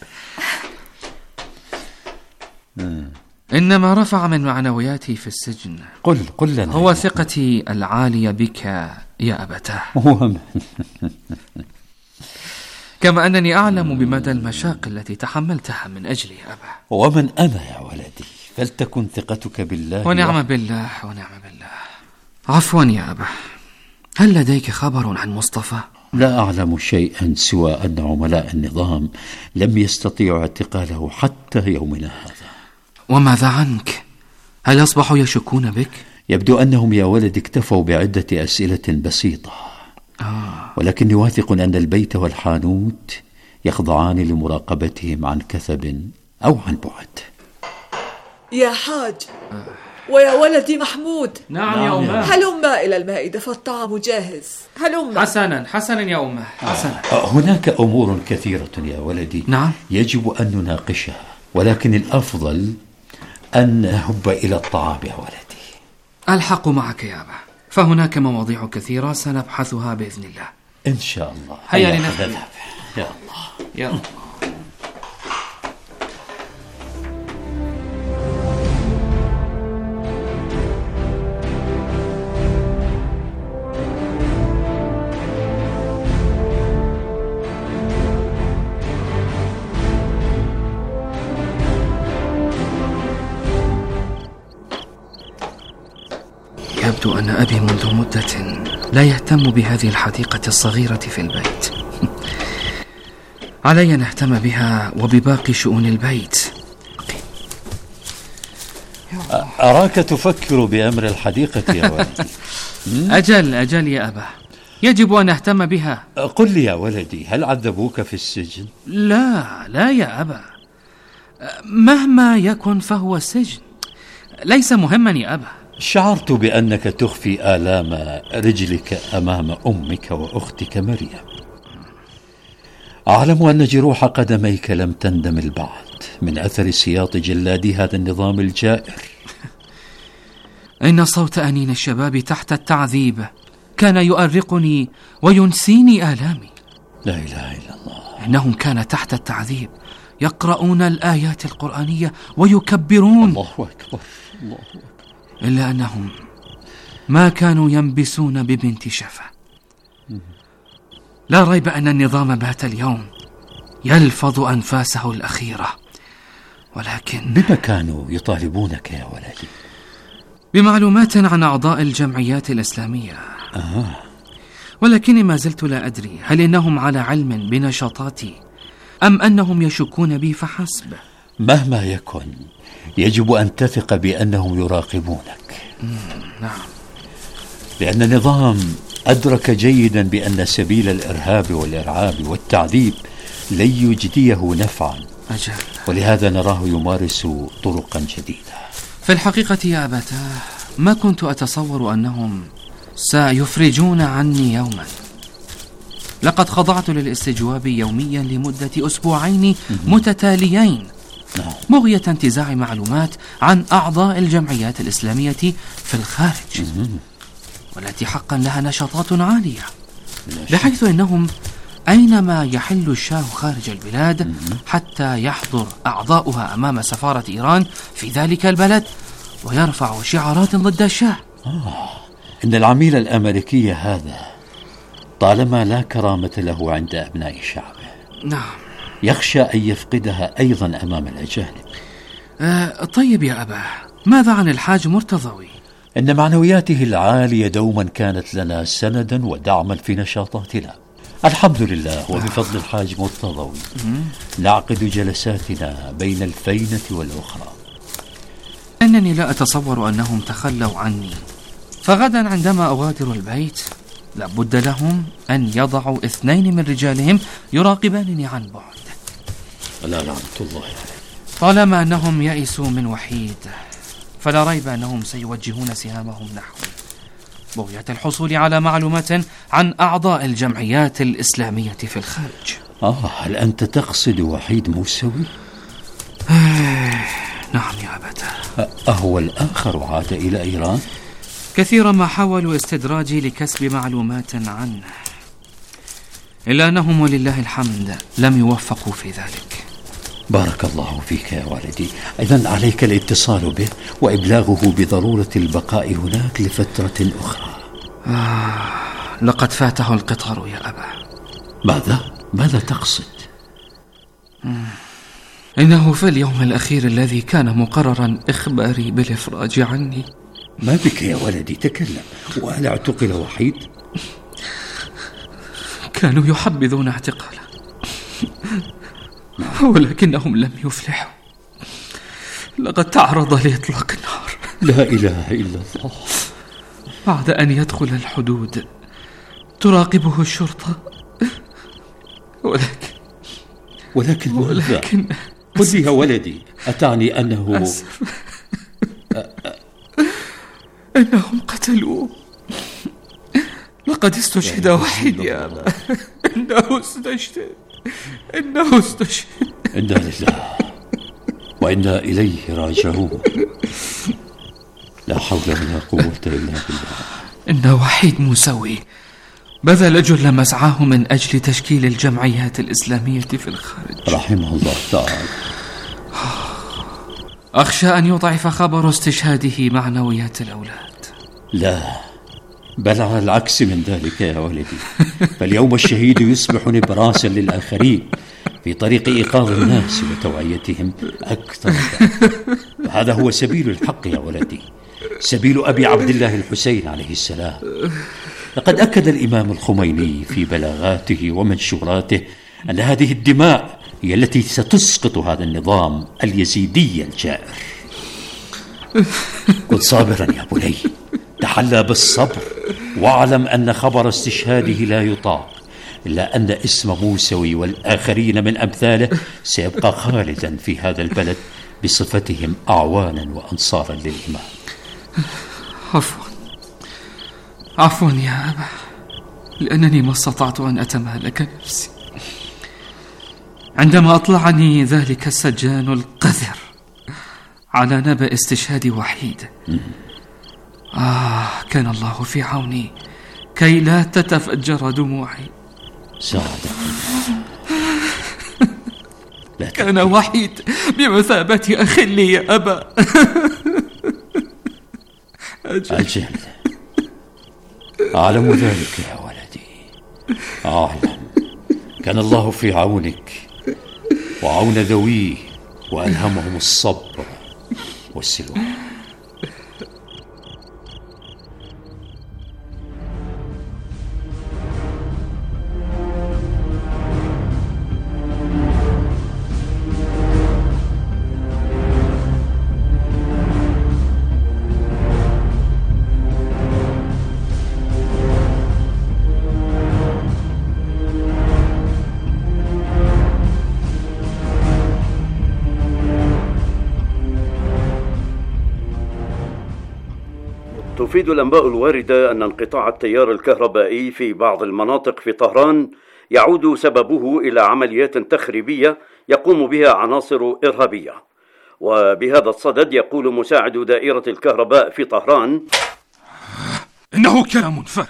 إنما رفع من معنوياتي في السجن قل قل لنا هو ثقتي العالية بك يا أبتاه، كما أنني أعلم بمدى المشاق التي تحملتها من أجلي يا أبا. ومن أنا يا ولدي؟ فلتكن ثقتك بالله. ونعم بالله ونعم بالله. عفوا يا أبا، هل لديك خبر عن مصطفى؟ لا أعلم شيئا سوى أن عملاء النظام لم يستطيعوا اعتقاله حتى يومنا هذا. وماذا عنك؟ هل أصبحوا يشكون بك؟ يبدو أنهم يا ولد اكتفوا بعدة أسئلة بسيطة. آه. ولكني واثق أن البيت والحانوت يخضعان لمراقبتهم عن كثب أو عن بعد. يا حاج ويا ولدي محمود. نعم يا أمه. هلما إلى المائدة فالطعام جاهز. هلما. حسنا حسنا يا أمه حسنا. آه. هناك أمور كثيرة يا ولدي. نعم. يجب أن نناقشها، ولكن الأفضل أن نهب إلى الطعام يا ولدي. الحق معك يا أبا، فهناك مواضيع كثيرة سنبحثها بإذن الله إن شاء الله. هيا لنذهب. يا الله يا الله. يبدو أن أبي منذ مدة لا يهتم بهذه الحديقة الصغيرة في البيت. علي أن أهتم بها وبباقي شؤون البيت. أراك تفكر بأمر الحديقة يا ولدي. أجل أجل يا أبا، يجب أن أهتم بها. قل لي يا ولدي، هل عذبوك في السجن؟ لا لا يا أبا، مهما يكن فهو السجن، ليس مهما يا أبا. شعرت بأنك تخفي آلام رجلك أمام أمك وأختك مريم. أعلم أن جروح قدميك لم تندمل بعد من أثر سياط جلاد هذا النظام الجائر. إن صوت أنين الشباب تحت التعذيب كان يؤرقني وينسيني آلامي. لا إله إلا الله. إنهم كان تحت التعذيب يقرؤون الآيات القرآنية ويكبرون. الله أكبر الله أكبر. إلا أنهم ما كانوا ينبسون ببنت شفا. لا ريب أن النظام بات اليوم يلفظ أنفاسه الأخيرة، ولكن بما كانوا يطالبونك يا ولدي؟ بمعلومات عن أعضاء الجمعيات الإسلامية. آه. ولكني ما زلت لا أدري هل إنهم على علم بنشاطاتي أم أنهم يشكون بي فحسب. مهما يكن يجب أن تثق بأنهم يراقبونك. نعم. لأن النظام أدرك جيدا بأن سبيل الإرهاب والإرعاب والتعذيب لن يجديه نفعا. أجل. ولهذا نراه يمارس طرقا جديدة. في الحقيقة يا أبتاه ما كنت أتصور أنهم سيفرجون عني يوما. لقد خضعت للاستجواب يوميا لمدة أسبوعين متتاليين مغية انتزاع معلومات عن أعضاء الجمعيات الإسلامية في الخارج، والتي حقا لها نشاطات عالية، بحيث أنهم أينما يحل الشاه خارج البلاد حتى يحضر أعضاؤها أمام سفارة إيران في ذلك البلد ويرفع شعارات ضد الشاه. آه. إن العميل الأمريكي هذا طالما لا كرامة له عند أبناء شعبه، نعم، يخشى أن يفقدها أيضا أمام الأجانب. آه طيب يا أبا، ماذا عن الحاج مرتضوي؟ إن معنوياته العالية دوما كانت لنا سندا ودعما في نشاطاتنا. الحمد لله، وبفضل الحاج مرتضوي نعقد جلساتنا بين الفينة والأخرى. إنني لا أتصور أنهم تخلوا عني، فغدا عندما أغادر البيت لابد لهم أن يضعوا اثنين من رجالهم يراقبانني عن بعد. لا لعنة الله عليه. طالما أنهم يئسوا من وحيد فلا ريب أنهم سيوجهون سهامهم نحوي بغية الحصول على معلومات عن أعضاء الجمعيات الإسلامية في الخارج. آه، هل أنت تقصد وحيد موسوي؟ نعم يا أبتاه. أهو الآخر عاد إلى إيران؟ كثيرا ما حاولوا استدراجي لكسب معلومات عنه، إلا أنهم ولله الحمد لم يوفقوا في ذلك. بارك الله فيك يا والدي. إذن عليك الاتصال به وإبلاغه بضرورة البقاء هناك لفترة أخرى. آه لقد فاته القطار يا أبا. ماذا؟ ماذا تقصد؟ مم. إنه في اليوم الأخير الذي كان مقررا إخباري بالإفراج عني. ما بك يا ولدي؟ تكلم. وهل اعتقل وحيد؟ كانوا يحبذون اعتقاله ولكنهم لم يفلحوا. لقد تعرض لإطلاق النار. لا إله إلا الله. بعد أن يدخل الحدود تراقبه الشرطة. ولكن ولكن ولكن قل لي يا ولدي، أتعني أنه أسف. إنهم قتلوه. لقد استشهد وحيد يا أبا. إنه استشهد إنه استشهد إنا لله وإنا إليه راجعون. لا حول ولا قوة إلا بالله. إن وحيد موسوي بذل جل مسعاه من أجل تشكيل الجمعيات الإسلامية في الخارج، رحمه الله تعالى. أخشى أن يضعف خبر استشهاده معنويات الأولاد. لا، بل على العكس من ذلك يا ولدي. فاليوم الشهيد يصبح نبراسا للآخرين في طريق إيقاظ الناس وتوعيتهم أكثر. هذا هو سبيل الحق يا ولدي، سبيل أبي عبد الله الحسين عليه السلام. لقد أكد الإمام الخميني في بلاغاته ومنشوراته أن هذه الدماء هي التي ستسقط هذا النظام اليزيدي الجائر. كن صابرا يا بني، تحلى بالصبر، واعلم أن خبر استشهاده لا يطاق، إلا أن اسم موسوي والآخرين من أمثاله سيبقى خالدا في هذا البلد بصفتهم أعوانا وأنصارا للإمام. عفوا عفوا يا أبا، لأنني ما استطعت أن أتمالك نفسي عندما أطلعني ذلك السجان القذر على نبأ استشهاد وحيد. آه كان الله في عوني كي لا تتفجر دموعي. سعادة كان وحيد بمثابة أخ لي يا أبا. أجل أعلم ذلك يا ولدي، أعلم. كان الله في عونك وعون ذويه وألهمهم الصبر والسلوان. تفيد الأنباء الواردة أن انقطاع التيار الكهربائي في بعض المناطق في طهران يعود سببه إلى عمليات تخريبية يقوم بها عناصر إرهابية. وبهذا الصدد يقول مساعد دائرة الكهرباء في طهران: إنه كلام فارغ.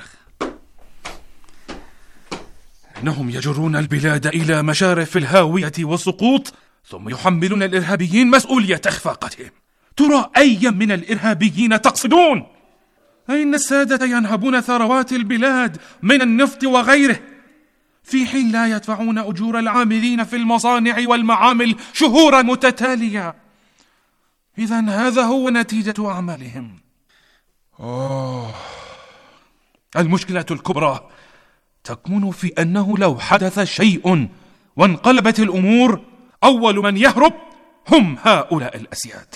إنهم يجرون البلاد إلى مشارف الهاوية والسقوط، ثم يحملون الإرهابيين مسؤولية إخفاقتهم. ترى أي من الإرهابيين تقصدون؟ أين السادة ينهبون ثروات البلاد من النفط وغيره، في حين لا يدفعون أجور العاملين في المصانع والمعامل شهورا متتالية. إذن هذا هو نتيجة أعمالهم. أوه. المشكلة الكبرى تكمن في أنه لو حدث شيء وانقلبت الأمور، أول من يهرب هم هؤلاء الأسياد.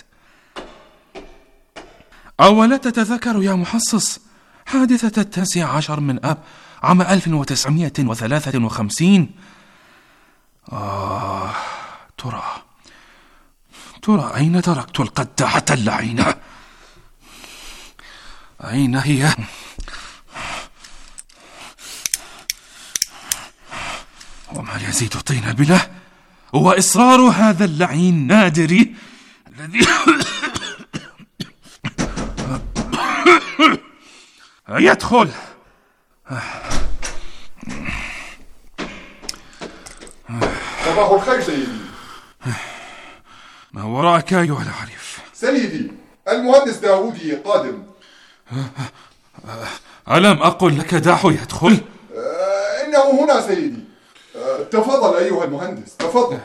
أولا تتذكر يا محصص حادثة التاسع عشر من آب عام ألف وتسعمائة وثلاثة وخمسين؟ آه ترى ترى أين تركت القداحة اللعينة؟ أين هي؟ وما يزيد طين بله هو إصرار هذا اللعين نادري الذي يدخل. صباح الخير سيدي. ما وراءك أيها العريف؟ سيدي المهندس داوودي قادم. ألم أقل لك دعه يدخل؟ آه إنه هنا سيدي. آه تفضل أيها المهندس تفضل.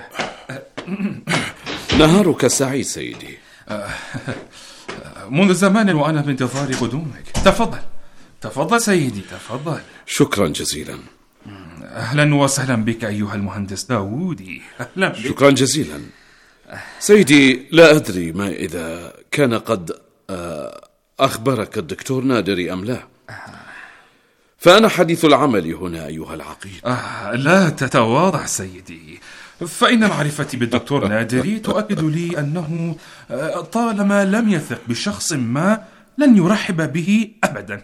نهارك سعيد سيدي. آه منذ زمان وأنا بانتظار قدومك. تفضل تفضل سيدي تفضل. شكرا جزيلا. أهلا وسهلا بك أيها المهندس داوودي. أهلا بك. شكرا جزيلا سيدي. لا أدري ما إذا كان قد أخبرك الدكتور نادري أم لا، فأنا حديث العمل هنا أيها العقيد. آه لا تتواضع سيدي، فإن معرفتي بالدكتور نادري تؤكد لي أنه طالما لم يثق بشخص ما لن يرحب به أبدا.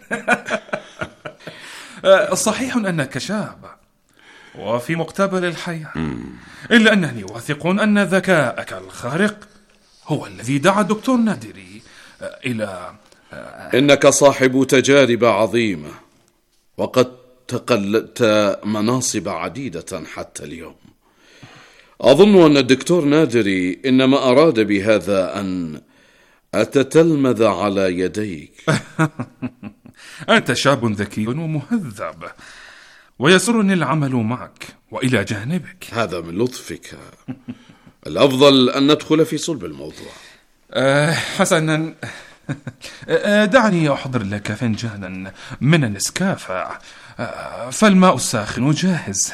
صحيح أنك شاب وفي مقتبل الحياة، إلا أنني واثق أن ذكاءك الخارق هو الذي دعا الدكتور نادري إلى إنك صاحب تجارب عظيمة وقد تقلدت مناصب عديدة حتى اليوم. أظن أن الدكتور نادري إنما أراد بهذا أن أتتلمذ على يديك. أنت شاب ذكي ومهذب ويسرني العمل معك وإلى جانبك. هذا من لطفك. الأفضل أن ندخل في صلب الموضوع. أه حسنا، أه دعني أحضر لك فنجانا من النسكافة، أه فالماء الساخن جاهز.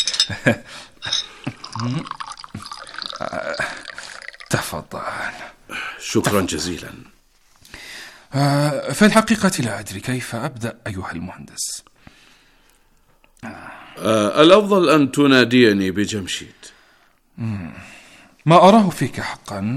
أه تفضل. شكرا جزيلا. أه في الحقيقة لا أدري كيف أبدأ أيها المهندس. أه الأفضل أن تناديني بجمشيد. ما أراه فيك حقا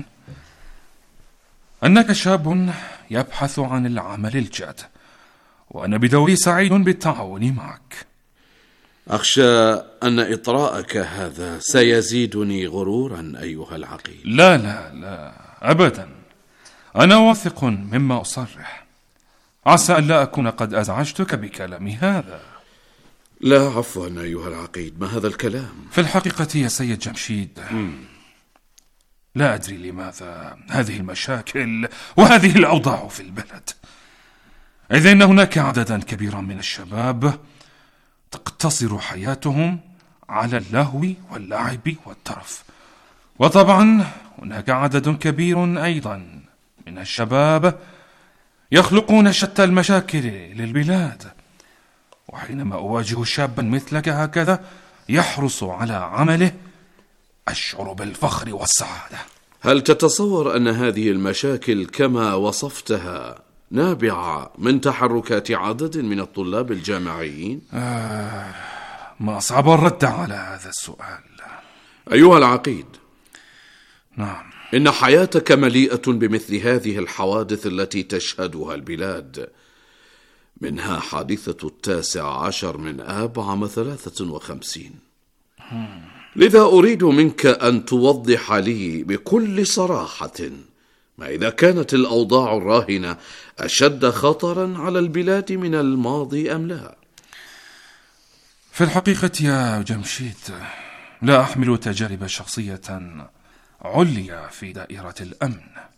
أنك شاب يبحث عن العمل الجاد، وأنا بدوري سعيد بالتعاون معك. أخشى أن إطراءك هذا سيزيدني غرورا أيها العقيل. لا لا لا أبدا، أنا واثق مما أصرح. عسى أن لا أكون قد أزعجتك بكلامي هذا. لا عفوا أيها العقيد، ما هذا الكلام؟ في الحقيقة يا سيد جمشيد، مم. لا أدري لماذا هذه المشاكل وهذه الأوضاع في البلد، إذ إن هناك عددا كبيرا من الشباب تقتصر حياتهم على اللهو واللعب والترف، وطبعا هناك عدد كبير أيضا من الشباب يخلقون شتى المشاكل للبلاد. وحينما أواجه شابا مثلك هكذا يحرص على عمله أشعر بالفخر والسعادة. هل تتصور أن هذه المشاكل كما وصفتها نابعة من تحركات عدد من الطلاب الجامعيين؟ آه ما أصعب الرد على هذا السؤال. أيها العقيد، نعم، إن حياتك مليئة بمثل هذه الحوادث التي تشهدها البلاد، منها حادثة التاسع عشر من آب عام ثلاثة وخمسين. لذا أريد منك أن توضح لي بكل صراحة ما إذا كانت الأوضاع الراهنة أشد خطرا على البلاد من الماضي أم لا؟ في الحقيقة يا جمشيد لا أحمل تجارب شخصية عليا في دائرة الأمن،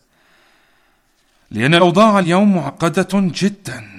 لأن الأوضاع اليوم معقدة جدا.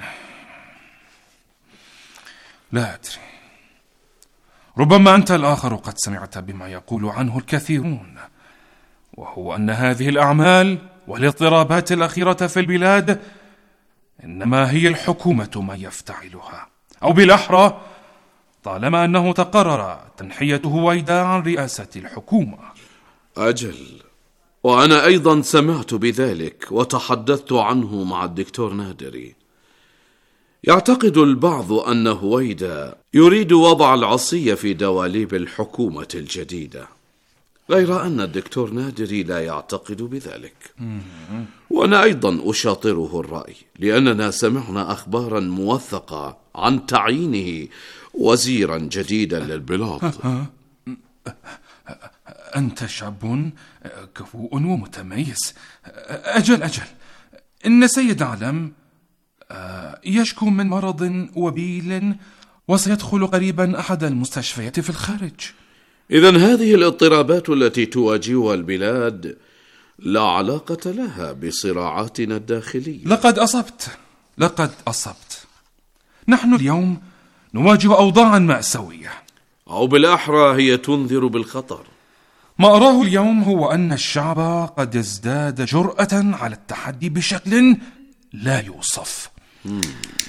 لا أدري، ربما أنت الآخر قد سمعت بما يقول عنه الكثيرون، وهو أن هذه الأعمال والاضطرابات الأخيرة في البلاد إنما هي الحكومة ما يفتعلها، أو بالأحرى طالما أنه تقرر تنحية هويدا عن رئاسة الحكومة. أجل، وأنا أيضا سمعت بذلك وتحدثت عنه مع الدكتور نادري. يعتقد البعض أن هويدا يريد وضع العصي في دواليب الحكومة الجديدة، غير أن الدكتور نادري لا يعتقد بذلك. وأنا أيضا أشاطره الرأي، لأننا سمعنا أخبارا موثقة عن تعيينه وزيرا جديدا للبلاد. أنت شاب كفؤ ومتميز. أجل أجل، إن سيد علم يشكو من مرض وبيل وسيدخل قريبا أحد المستشفيات في الخارج. إذن هذه الاضطرابات التي تواجهها البلاد لا علاقة لها بصراعاتنا الداخلية. لقد أصبت لقد أصبت نحن اليوم نواجه أوضاعا مأساوية، أو بالأحرى هي تنذر بالخطر. ما أراه اليوم هو أن الشعب قد ازداد جرأة على التحدي بشكل لا يوصف. مم.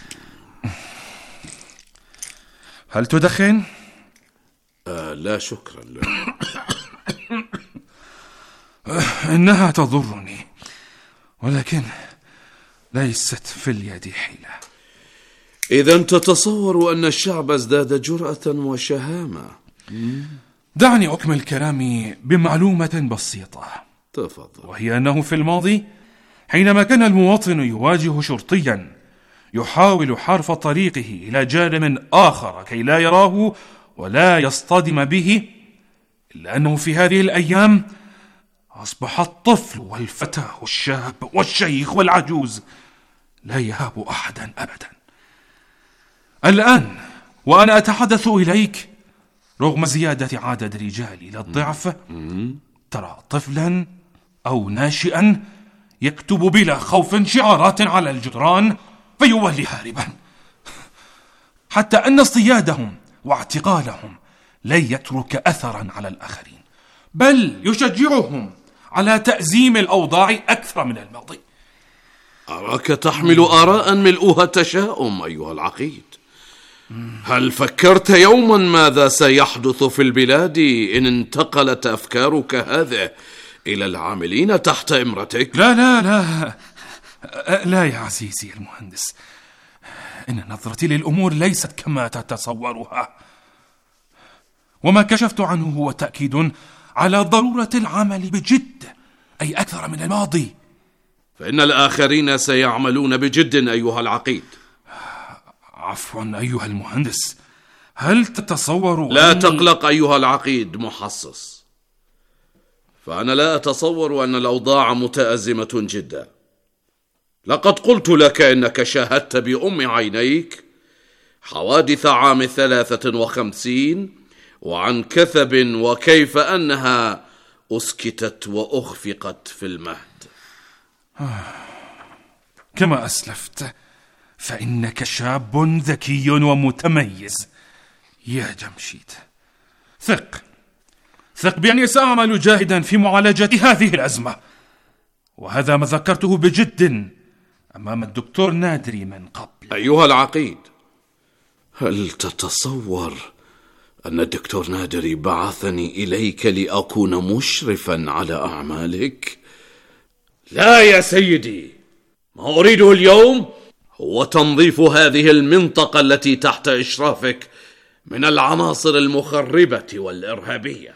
هل تدخن؟ آه لا شكرا لا. إنها تضرني، ولكن ليست في اليد حيلة. إذن تتصور أن الشعب ازداد جرأة وشهامة. دعني أكمل كلامي بمعلومة بسيطة. تفضل. وهي أنه في الماضي حينما كان المواطن يواجه شرطيا يحاول حرف طريقه إلى جانب آخر كي لا يراه ولا يصطدم به، إلا أنه في هذه الأيام أصبح الطفل والفتى والشاب والشيخ والعجوز لا يهاب أحدا أبدا. الآن وأنا أتحدث إليك رغم زيادة عدد الرجال إلى الضعف، ترى طفلا أو ناشئا يكتب بلا خوف شعارات على الجدران فيولي هاربا، حتى أن اصطيادهم واعتقالهم لن يترك أثرا على الآخرين، بل يشجعهم على تأزيم الأوضاع أكثر من الماضي. أراك تحمل آراء ملؤها تشاؤم أيها العقيد. هل فكرت يوما ماذا سيحدث في البلاد إن انتقلت أفكارك هذه إلى العاملين تحت إمرتك؟ لا لا لا لا يا عزيزي المهندس، إن نظرتي للأمور ليست كما تتصورها، وما كشفت عنه هو تأكيد على ضرورة العمل بجد، أي أكثر من الماضي. فإن الآخرين سيعملون بجد أيها العقيد. عفوا أيها المهندس، هل تتصور لا أني... تقلق أيها العقيد محصص، فأنا لا أتصور أن الأوضاع متأزمة جدا. لقد قلت لك إنك شاهدت بأم عينيك حوادث عام ثلاثة وخمسين وعن كثب وكيف أنها أسكتت وأخفقت في المهد. كما أسلفت فإنك شاب ذكي ومتميز يا جمشيد. ثق ثق بأني سأعمل جاهدا في معالجة هذه الأزمة، وهذا ما ذكرته بجد أمام الدكتور نادري من قبل. أيها العقيد، هل تتصور أن الدكتور نادري بعثني إليك لأكون مشرفا على أعمالك؟ لا يا سيدي، ما أريده اليوم هو تنظيف هذه المنطقة التي تحت إشرافك من العناصر المخربة والإرهابية.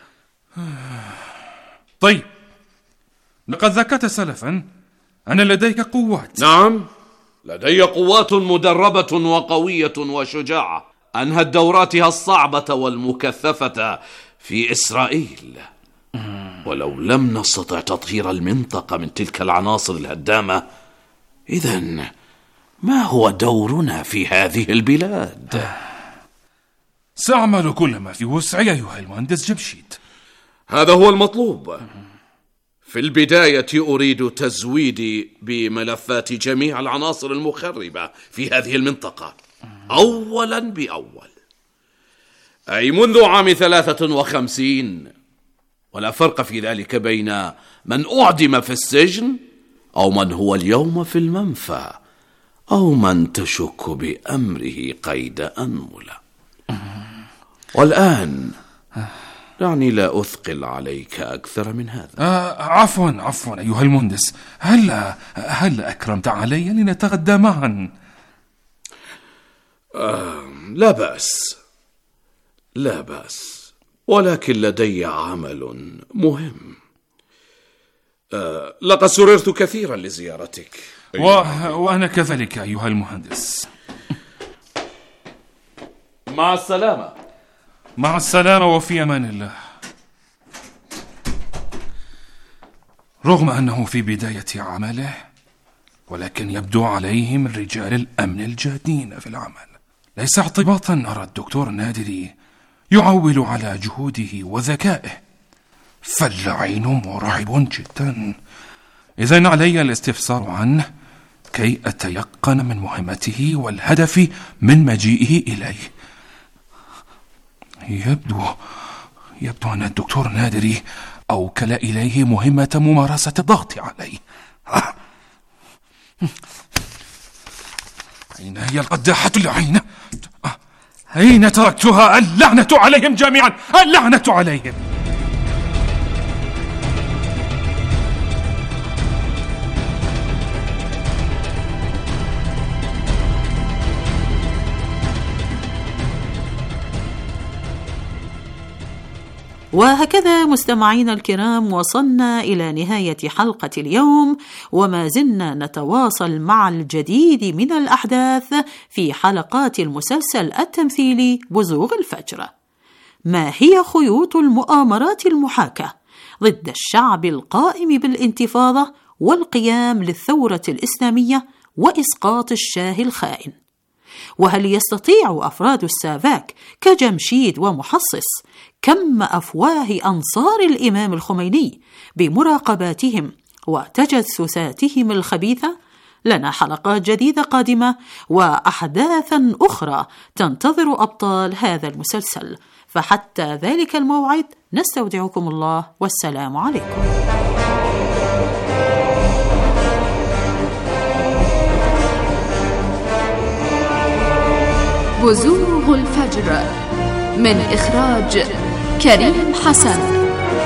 طيب، لقد ذكرت سلفا أن لديك قوات. نعم، لدي قوات مدربة وقوية وشجاعة أنهت دوراتها الصعبة والمكثفة في إسرائيل، ولو لم نستطع تطهير المنطقة من تلك العناصر الهدامة، إذن ما هو دورنا في هذه البلاد؟ سأعمل كل ما في وسعي أيها المهندس جمشيد. هذا هو المطلوب. في البداية أريد تزويدي بملفات جميع العناصر المخربة في هذه المنطقة أولا بأول، أي منذ عام ثلاثة وخمسين، ولا فرق في ذلك بين من أعدم في السجن أو من هو اليوم في المنفى أو من تشك بأمره قيد أنملة. والآن دعني لا أثقل عليك أكثر من هذا. آه عفوا عفوا أيها المهندس، هل هل أكرمت علي لنتغدى معا؟ آه لا بأس لا بأس، ولكن لدي عمل مهم. آه لقد سررت كثيرا لزيارتك. و... وأنا كذلك أيها المهندس. مع السلامة. مع السلامة وفي أمان الله. رغم أنه في بداية عمله، ولكن يبدو عليه من رجال الأمن الجادين في العمل. ليس اعتباطا أرى الدكتور نادري يعول على جهوده وذكائه، فاللعين مرعب جدا. إذن علي الاستفسار عنه كي أتيقن من مهمته والهدف من مجيئه إليه. يبدو يبدو أن الدكتور نادري أوكل إليه مهمة ممارسة الضغط عليه. أين هي القداحة اللعينة؟ أين تركتها؟ اللعنة عليهم جميعا، اللعنة عليهم. وهكذا مستمعينا الكرام وصلنا إلى نهاية حلقة اليوم، وما زلنا نتواصل مع الجديد من الأحداث في حلقات المسلسل التمثيلي بزوغ الفجر. ما هي خيوط المؤامرات المحاكاة ضد الشعب القائم بالانتفاضة والقيام للثورة الإسلامية وإسقاط الشاه الخائن؟ وهل يستطيع أفراد السافاك كجمشيد ومحصص كم أفواه أنصار الإمام الخميني بمراقباتهم وتجسساتهم الخبيثة؟ لنا حلقات جديدة قادمة وأحداثا أخرى تنتظر أبطال هذا المسلسل، فحتى ذلك الموعد نستودعكم الله والسلام عليكم. بزوغ الفجر من إخراج كريم حسن.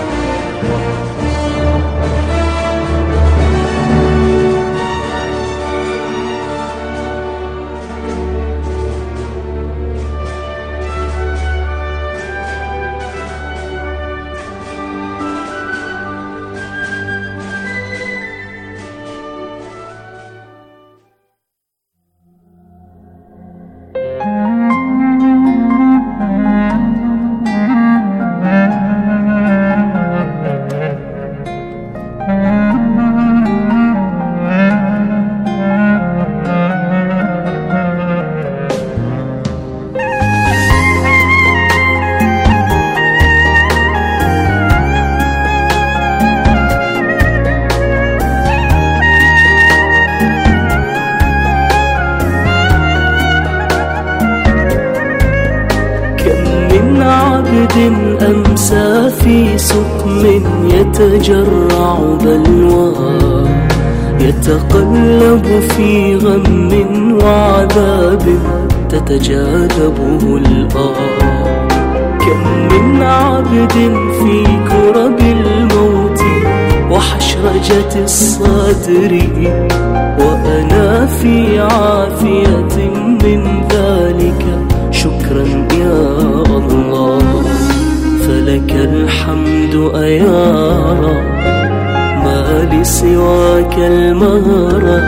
أمسى في سقم يتجرع بلوى، يتقلب في غم وعذاب تتجاذبه الآه. كم من عبد في كرب الموت وحشرجة الصدر، وأنا في عافية من ذلك، شكرا يا الله. فلك الحمد أيا رب، ما لسواك المهرة.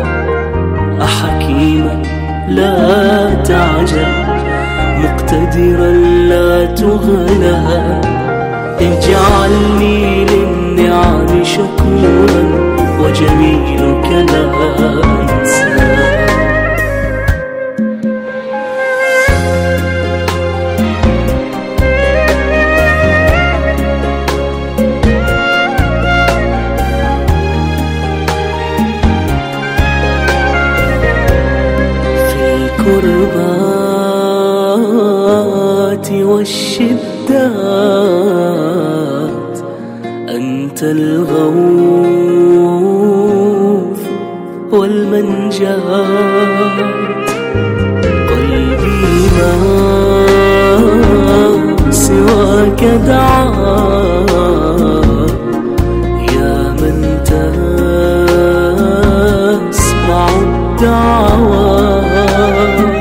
أحكيما لا تعجل، مقتدرا لا تغلى. اجعلني للنعم شكورا، وجميلك لا أنسى. الكربات والشدات أنت الغوث والمنجات. قلبي ما سواك دعاه، يا من تسمع الدعوات.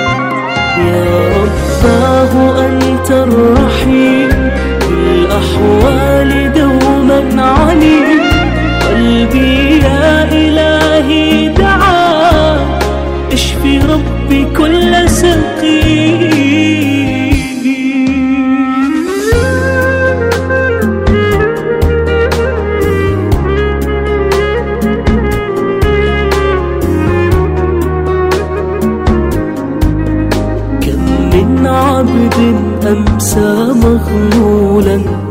أنت الرحيم بالأحوال دوما عليم. قلبي يا إلهي دعا، اشفي ربي كل سقيم. أمسى مغلولا